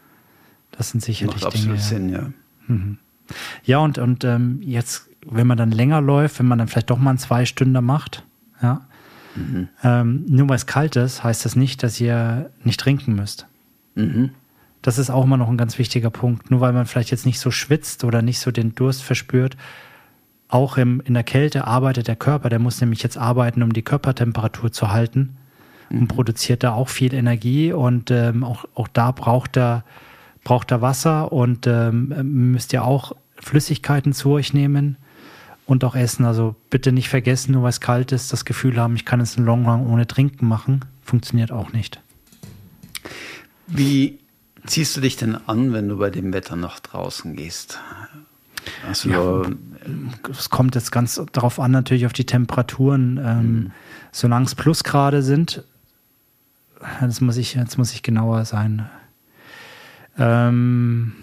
das sind sicherlich Macht Dinge. Absolut Sinn, ja. Mhm. Ja, und, und ähm, jetzt, wenn man dann länger läuft, wenn man dann vielleicht doch mal einen Zwei-Stünder macht, ja, mhm. ähm, nur weil es kalt ist, heißt das nicht, dass ihr nicht trinken müsst. Mhm. Das ist auch immer noch ein ganz wichtiger Punkt. Nur weil man vielleicht jetzt nicht so schwitzt oder nicht so den Durst verspürt, auch im, in der Kälte arbeitet der Körper, der muss nämlich jetzt arbeiten, um die Körpertemperatur zu halten. mhm. und produziert da auch viel Energie und ähm, auch, auch da braucht er, braucht er Wasser und ähm, müsst ihr auch Flüssigkeiten zu euch nehmen und auch essen. Also bitte nicht vergessen, nur weil es kalt ist, das Gefühl haben, ich kann es einen Long Run ohne Trinken machen. Funktioniert auch nicht. Wie ziehst du dich denn an, wenn du bei dem Wetter nach draußen gehst? Also ja, es kommt jetzt ganz darauf an, natürlich auf die Temperaturen. Ähm, mhm. Solange es Plusgrade sind, jetzt muss ich, jetzt muss ich genauer sein. Ähm,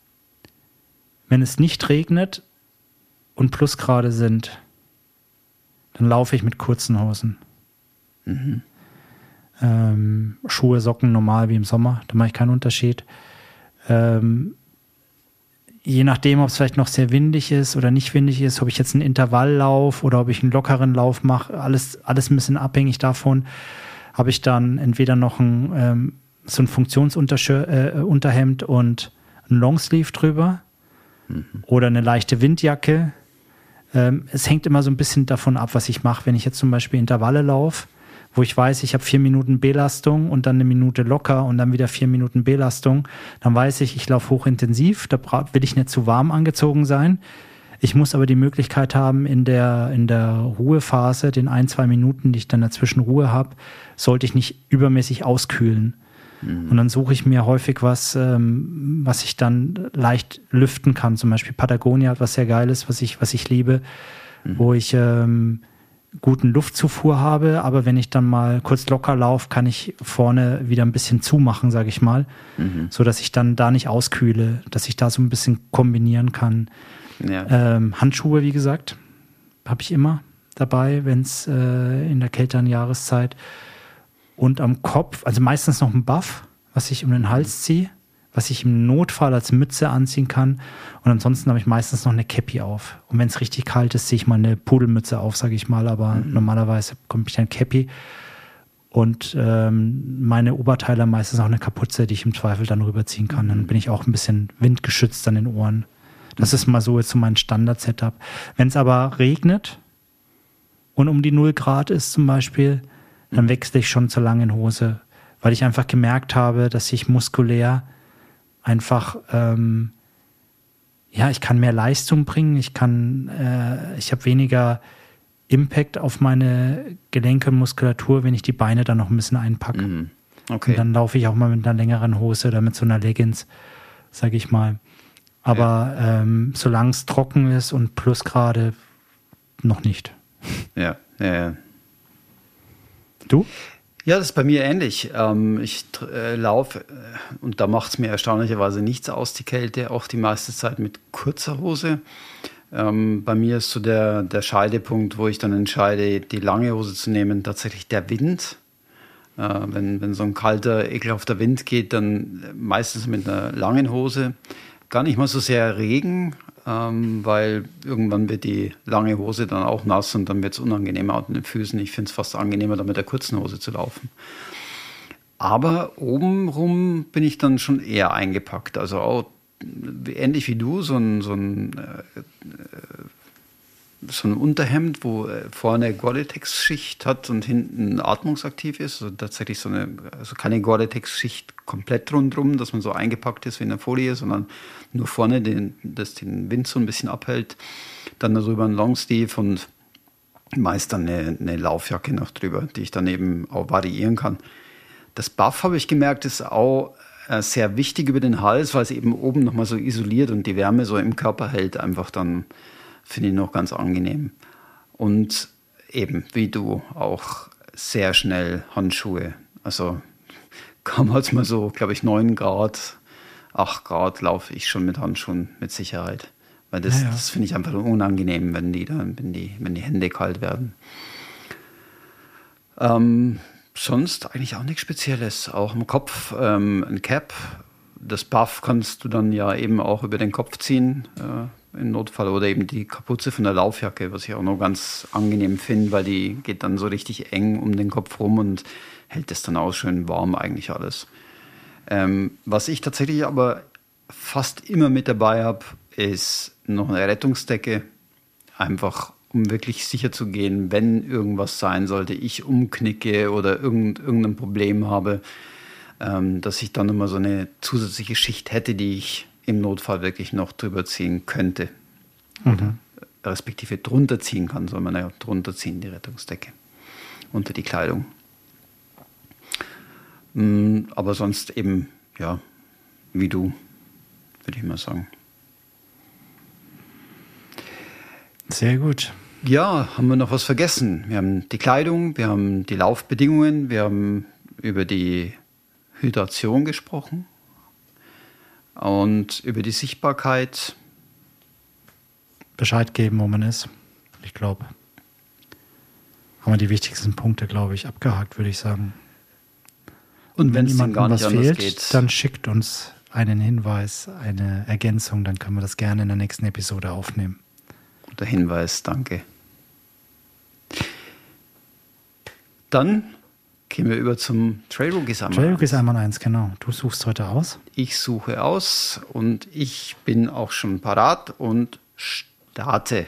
wenn es nicht regnet und Plusgrade sind, dann laufe ich mit kurzen Hosen. Mhm. Ähm, Schuhe, Socken normal wie im Sommer, da mache ich keinen Unterschied. Ähm, je nachdem, ob es vielleicht noch sehr windig ist oder nicht windig ist, ob ich jetzt einen Intervalllauf oder ob ich einen lockeren Lauf mache, alles, alles ein bisschen abhängig davon, habe ich dann entweder noch ein, ähm, so ein Funktionsunterhemd äh, und ein Longsleeve drüber mhm. oder eine leichte Windjacke. Ähm, es hängt immer so ein bisschen davon ab, was ich mache. Wenn ich jetzt zum Beispiel Intervalle laufe, wo ich weiß, ich habe vier Minuten Belastung und dann eine Minute locker und dann wieder vier Minuten Belastung, dann weiß ich, ich laufe hochintensiv, da will ich nicht zu warm angezogen sein. Ich muss aber die Möglichkeit haben, in der, in der Ruhephase, den ein, zwei Minuten, die ich dann dazwischen Ruhe habe, sollte ich nicht übermäßig auskühlen. Mhm. Und dann suche ich mir häufig was, ähm, was ich dann leicht lüften kann. Zum Beispiel Patagonia hat was sehr Geiles, was ich, was ich liebe, mhm. wo ich ähm, guten Luftzufuhr habe, aber wenn ich dann mal kurz locker laufe, kann ich vorne wieder ein bisschen zumachen, sage ich mal, mhm. so dass ich dann da nicht auskühle, dass ich da so ein bisschen kombinieren kann. Ja. Ähm, Handschuhe, wie gesagt, habe ich immer dabei, wenn es äh, in der kälteren Jahreszeit und am Kopf, also meistens noch ein Buff, was ich um den Hals ziehe, was ich im Notfall als Mütze anziehen kann. Und ansonsten habe ich meistens noch eine Cappy auf. Und wenn es richtig kalt ist, ziehe ich mal eine Pudelmütze auf, sage ich mal. Aber mhm. normalerweise kommt ich dann Cappy. Und ähm, meine Oberteile meistens auch eine Kapuze, die ich im Zweifel dann rüberziehen kann. Dann bin ich auch ein bisschen windgeschützt an den Ohren. Das mhm. ist mal so jetzt so mein Standard-Setup. Wenn es aber regnet und um die null Grad ist zum Beispiel, dann wechsle ich schon zur langen Hose. Weil ich einfach gemerkt habe, dass ich muskulär einfach, ähm, ja, ich kann mehr Leistung bringen, ich kann, äh, ich habe weniger Impact auf meine Gelenke und Muskulatur, wenn ich die Beine dann noch ein bisschen einpacke. Mm, okay. Und dann laufe ich auch mal mit einer längeren Hose oder mit so einer Leggings, sage ich mal. Aber ja. ähm, solange es trocken ist und Plusgrade, noch nicht. Ja, ja, ja. Du? Ja, das ist bei mir ähnlich. Ähm, ich äh, laufe, äh, und da macht es mir erstaunlicherweise nichts aus, die Kälte, auch die meiste Zeit mit kurzer Hose. Ähm, bei mir ist so der, der Scheidepunkt, wo ich dann entscheide, die lange Hose zu nehmen, tatsächlich der Wind. Äh, wenn, wenn so ein kalter, ekelhafter Wind geht, dann meistens mit einer langen Hose. Gar nicht mal so sehr Regen, ähm, weil irgendwann wird die lange Hose dann auch nass und dann wird es unangenehmer an den Füßen. Ich finde es fast angenehmer, da mit der kurzen Hose zu laufen. Aber obenrum bin ich dann schon eher eingepackt. Also auch ähnlich wie du, so ein, so ein, äh, so ein Unterhemd, wo vorne Gore-Tex-Schicht hat und hinten atmungsaktiv ist. Also tatsächlich so eine, also keine Gore-Tex-Schicht komplett rundherum, dass man so eingepackt ist wie in der Folie, sondern nur vorne, den, das den Wind so ein bisschen abhält. Dann darüber ein Longsleeve und meist dann eine, eine Laufjacke noch drüber, die ich dann eben auch variieren kann. Das Buff, habe ich gemerkt, ist auch äh, sehr wichtig über den Hals, weil es eben oben nochmal so isoliert und die Wärme so im Körper hält. Einfach dann finde ich noch ganz angenehm. Und eben, wie du, auch sehr schnell Handschuhe. Also kam halt mal so, glaube ich, neun Grad, acht Grad laufe ich schon mit Handschuhen mit Sicherheit. Weil das, ja, ja. das finde ich einfach unangenehm, wenn die, dann, wenn die, wenn die Hände kalt werden. Ähm, sonst eigentlich auch nichts Spezielles. Auch im Kopf ähm, ein Cap. Das Buff kannst du dann ja eben auch über den Kopf ziehen, äh, im Notfall. Oder eben die Kapuze von der Laufjacke, was ich auch noch ganz angenehm finde, weil die geht dann so richtig eng um den Kopf rum und hält es dann auch schön warm eigentlich alles. Ähm, was ich tatsächlich aber fast immer mit dabei habe, ist noch eine Rettungsdecke. Einfach um wirklich sicher zu gehen, wenn irgendwas sein sollte, ich umknicke oder irgend, irgendein Problem habe, ähm, dass ich dann immer so eine zusätzliche Schicht hätte, die ich im Notfall wirklich noch drüber ziehen könnte. Mhm. Oder respektive drunter ziehen kann, soll man ja drunter ziehen, die Rettungsdecke, unter die Kleidung. Aber sonst eben, ja, wie du, würde ich mal sagen. Sehr gut. Ja, haben wir noch was vergessen? Wir haben die Kleidung, wir haben die Laufbedingungen, wir haben über die Hydration gesprochen und über die Sichtbarkeit. Bescheid geben, wo man ist. Ich glaube, haben wir die wichtigsten Punkte, glaube ich, abgehakt, würde ich sagen. Und wenn jemandem gar nicht was anders fehlt, geht, dann schickt uns einen Hinweis, eine Ergänzung, dann können wir das gerne in der nächsten Episode aufnehmen. Guter Hinweis, danke. Dann gehen wir über zum Trailrookies einmal. Trailrookies einmal eins, genau. Du suchst heute aus. Ich suche aus und ich bin auch schon parat und starte.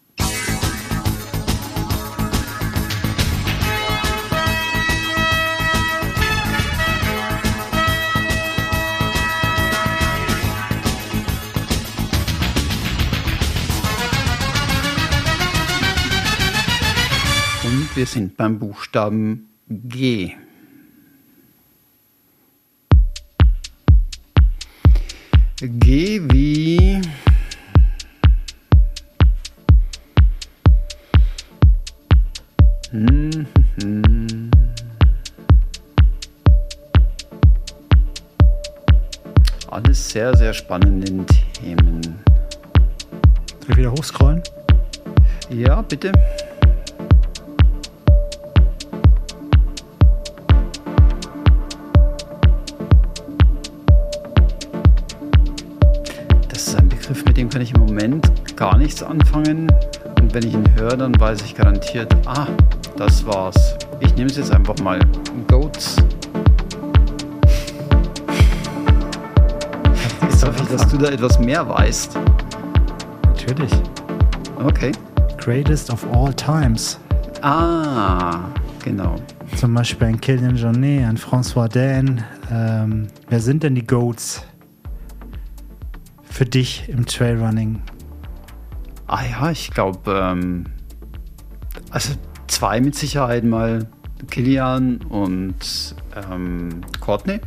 Und wir sind beim Buchstaben G. G wie hm, hm. Alles sehr, sehr spannende Themen. Soll ich wieder hochscrollen? Ja, bitte. Mit dem kann ich im Moment gar nichts anfangen. Und wenn ich ihn höre, dann weiß ich garantiert, ah, das war's. Ich nehme es jetzt einfach mal. Goats. Jetzt hoffe ich, dass du da etwas mehr weißt. Natürlich. Okay. Greatest of all times. Ah, genau. Zum Beispiel ein Kilian Jornet, ein François Dain. Ähm, wer sind denn die Goats für dich im Trailrunning? Ah ja, ich glaube, ähm, also zwei mit Sicherheit mal, Kilian und ähm, Courtney.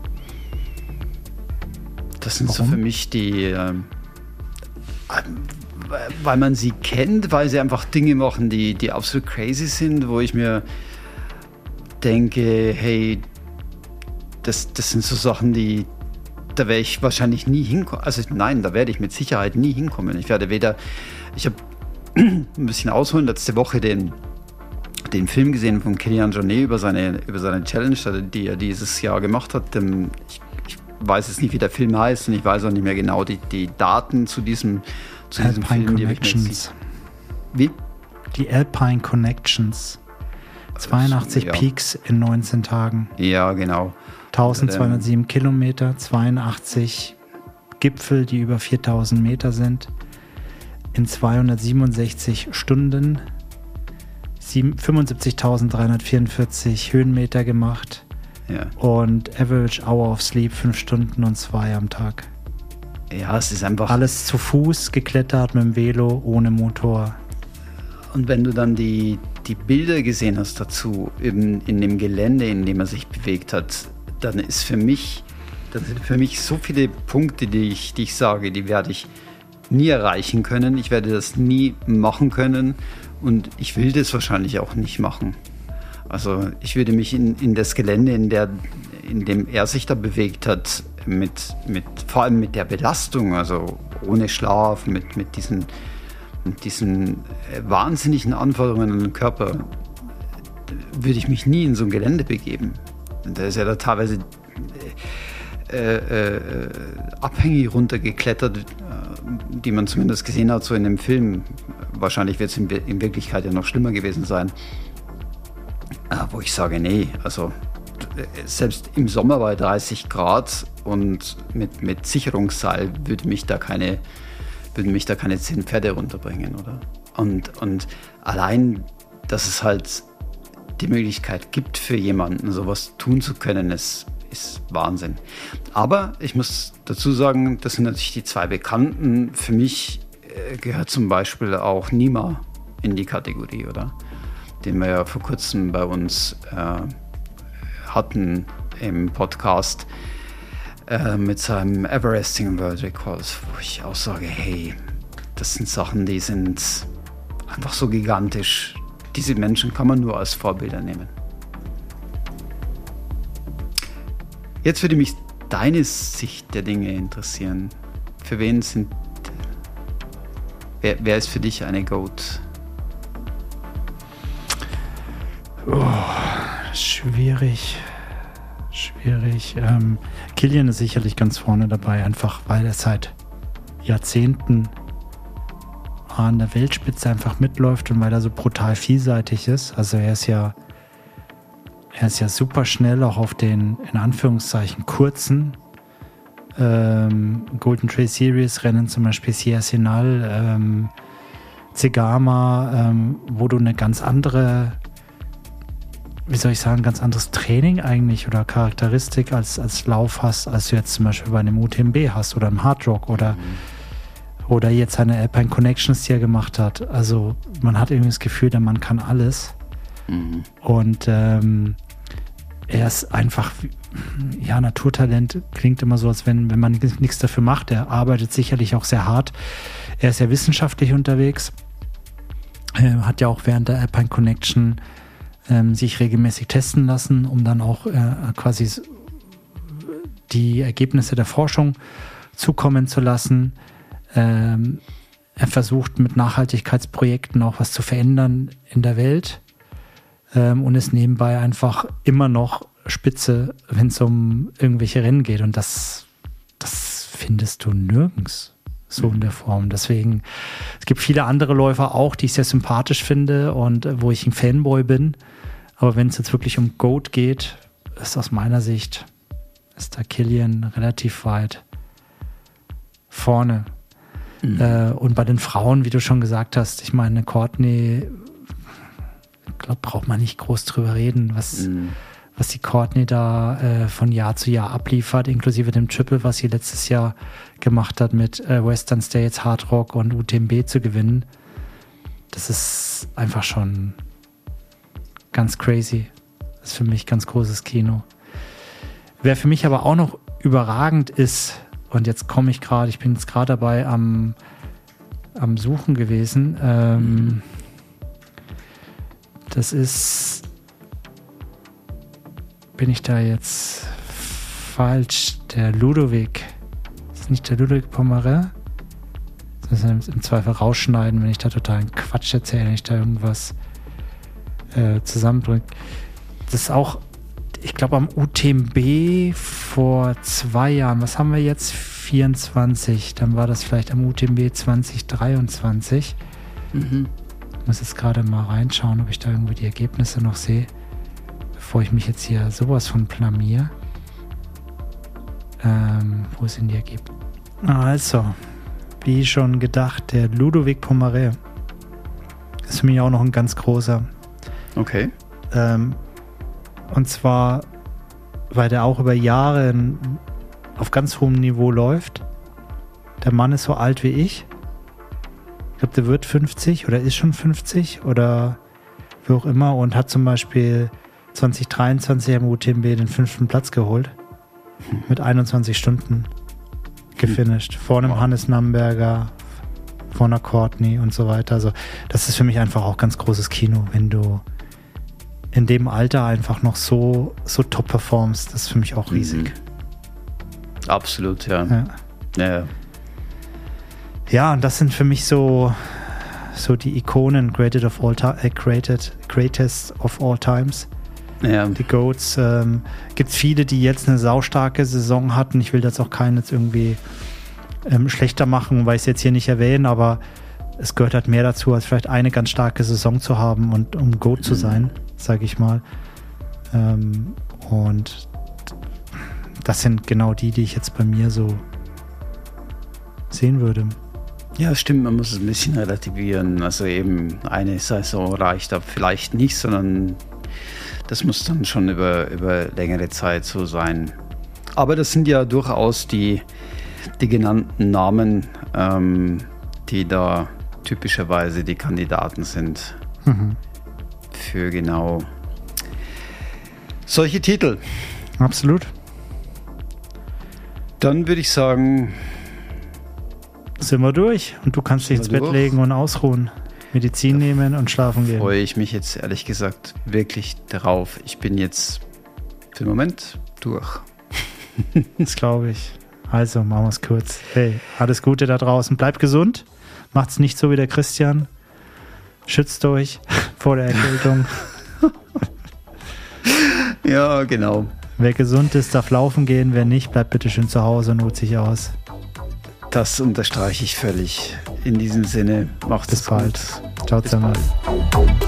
Das sind Warum? so für mich die, ähm, weil man sie kennt, weil sie einfach Dinge machen, die, die absolut crazy sind, wo ich mir denke, hey, das, das sind so Sachen, die da werde ich wahrscheinlich nie hinkommen. Also nein, da werde ich mit Sicherheit nie hinkommen. Ich werde weder, ich habe ein bisschen ausholen, letzte Woche den, den Film gesehen von Kilian Jornet über seine, über seine Challenge, die er dieses Jahr gemacht hat. Ich, ich weiß jetzt nicht, wie der Film heißt und ich weiß auch nicht mehr genau die, die Daten zu diesem, zu diesem Alpine Film. Connections. Die wie? Die Alpine Connections. zweiundachtzig ja. Peaks in neunzehn Tagen. Ja, genau. eintausendzweihundertsieben Kilometer, zweiundachtzig Gipfel, die über viertausend Meter sind, in zweihundertsiebenundsechzig Stunden, fünfundsiebzigtausenddreihundertvierundvierzig Höhenmeter gemacht Ja. und Average Hour of Sleep fünf Stunden und zwei am Tag. Ja, es ist einfach. Alles zu Fuß geklettert mit dem Velo, ohne Motor. Und wenn du dann die, die Bilder gesehen hast dazu, in, in dem Gelände, in dem er sich bewegt hat, dann ist für mich, das sind für mich so viele Punkte, die ich, die ich sage, die werde ich nie erreichen können. Ich werde das nie machen können und ich will das wahrscheinlich auch nicht machen. Also ich würde mich in, in das Gelände, in, der, in dem er sich da bewegt hat, mit, mit, vor allem mit der Belastung, also ohne Schlaf, mit, mit diesen, mit diesen wahnsinnigen Anforderungen an den Körper, würde ich mich nie in so ein Gelände begeben. Da ist ja da teilweise äh, äh, Abhänge runtergeklettert, äh, die man zumindest gesehen hat, so in dem Film. Wahrscheinlich wird es in, in Wirklichkeit ja noch schlimmer gewesen sein. Äh, wo ich sage, nee, also selbst im Sommer bei dreißig Grad und mit, mit Sicherungsseil würde mich da keine, würden mich da keine zehn Pferde runterbringen, oder? Und, und allein, dass es halt die Möglichkeit gibt für jemanden, sowas tun zu können, ist, ist Wahnsinn. Aber ich muss dazu sagen, das sind natürlich die zwei Bekannten. Für mich äh, gehört zum Beispiel auch Nima in die Kategorie, oder? Den wir ja vor kurzem bei uns äh, hatten im Podcast äh, mit seinem Everesting World Record, wo ich auch sage, hey, das sind Sachen, die sind einfach so gigantisch. Diese Menschen kann man nur als Vorbilder nehmen. Jetzt würde mich deine Sicht der Dinge interessieren. Für wen sind, wer, wer ist für dich eine GOAT? Oh, schwierig, schwierig. Ähm, Kilian ist sicherlich ganz vorne dabei, einfach weil er seit Jahrzehnten an der Weltspitze einfach mitläuft und weil er so brutal vielseitig ist. Also er ist ja, er ist ja super schnell auch auf den, in Anführungszeichen, kurzen ähm, Golden Trail Series Rennen, zum Beispiel Sierra Sinal, ähm, Zegama, ähm, wo du eine ganz andere, wie soll ich sagen, ganz anderes Training eigentlich oder Charakteristik als, als Lauf hast, als du jetzt zum Beispiel bei einem U T M B hast oder im Hard Rock oder mhm. Oder jetzt seine Alpine Connections, die er gemacht hat. Also man hat irgendwie das Gefühl, der Mann kann alles. Mhm. Und ähm, er ist einfach, ja, Naturtalent klingt immer so, als wenn, wenn man nichts dafür macht. Er arbeitet sicherlich auch sehr hart. Er ist sehr wissenschaftlich unterwegs. Er hat ja auch während der Alpine Connection ähm, sich regelmäßig testen lassen, um dann auch äh, quasi die Ergebnisse der Forschung zukommen zu lassen. Ähm, er versucht mit Nachhaltigkeitsprojekten auch was zu verändern in der Welt ähm, und ist nebenbei einfach immer noch Spitze, wenn es um irgendwelche Rennen geht. Und das, das findest du nirgends so in der Form. Deswegen, es gibt viele andere Läufer auch, die ich sehr sympathisch finde und äh, wo ich ein Fanboy bin. Aber wenn es jetzt wirklich um GOAT geht, ist aus meiner Sicht, ist da Kilian relativ weit vorne. Mhm. Äh, und bei den Frauen, wie du schon gesagt hast, ich meine, Courtney, ich glaube, braucht man nicht groß drüber reden, was, mhm. was die Courtney da äh, von Jahr zu Jahr abliefert, inklusive dem Triple, was sie letztes Jahr gemacht hat, mit äh, Western States, Hard Rock und U T M B zu gewinnen. Das ist einfach schon ganz crazy. Das ist für mich ganz großes Kino. Wer für mich aber auch noch überragend ist, und jetzt komme ich gerade, ich bin jetzt gerade dabei am, am Suchen gewesen. Ähm, das ist, bin ich da jetzt falsch? Der Ludovic. Das ist nicht der Ludovic Pommeret. Das muss ich im Zweifel rausschneiden, wenn ich da totalen Quatsch erzähle, wenn ich da irgendwas äh, zusammenbringe. Das ist auch, ich glaube, am U T M B vor zwei Jahren, was haben wir jetzt? vierundzwanzig, dann war das vielleicht am U T M B zwanzig dreiundzwanzig. Mhm. Ich muss jetzt gerade mal reinschauen, ob ich da irgendwie die Ergebnisse noch sehe, bevor ich mich jetzt hier sowas von blamier. Ähm, wo sind die Ergebnisse? Also, wie schon gedacht, der Ludovic Pommeret ist für mich auch noch ein ganz großer. Okay. Ähm, Und zwar, weil der auch über Jahre auf ganz hohem Niveau läuft. Der Mann ist so alt wie ich. Ich glaube, der wird fünfzig oder ist schon fünfzig oder wie auch immer und hat zum Beispiel zwanzig dreiundzwanzig am U T M B den fünften Platz geholt. Mit einundzwanzig Stunden gefinisht. Vor einem Hannes Namberger, vor einer Courtney und so weiter. Also das ist für mich einfach auch ganz großes Kino, wenn du in dem Alter einfach noch so, so top performst. Das ist für mich auch riesig. Mhm. Absolut, ja. Ja. Ja. Ja, und das sind für mich so, so die Ikonen, greatest of all, ti- äh, greatest, greatest of all times. Ja. Die GOATs. Ähm, gibt es viele, die jetzt eine saustarke Saison hatten. Ich will das auch keinen jetzt irgendwie ähm, schlechter machen, weil ich es jetzt hier nicht erwähne, aber es gehört halt mehr dazu, als vielleicht eine ganz starke Saison zu haben und um GOAT mhm. zu sein, sage ich mal. Ähm, und das sind genau die, die ich jetzt bei mir so sehen würde. Ja, stimmt, man muss es ein bisschen relativieren. Also eben eine Saison reicht da vielleicht nicht, sondern das muss dann schon über, über längere Zeit so sein. Aber das sind ja durchaus die, die genannten Namen, ähm, die da typischerweise die Kandidaten sind mhm. für genau solche Titel. Absolut. Dann würde ich sagen, sind wir durch und du kannst dich ins Bett legen und ausruhen, Medizin da nehmen und schlafen gehen. Freue ich mich jetzt ehrlich gesagt wirklich drauf. Ich bin jetzt für den Moment durch. Das glaube ich. Also machen wir es kurz. Hey, alles Gute da draußen. Bleibt gesund. Macht's nicht so wie der Christian. Schützt euch vor der Erkältung. Ja, genau. Wer gesund ist, darf laufen gehen. Wer nicht, bleibt bitte schön zu Hause und ruht sich aus. Das unterstreiche ich völlig. In diesem Sinne, macht es gut. Bis bald. Ciao zusammen.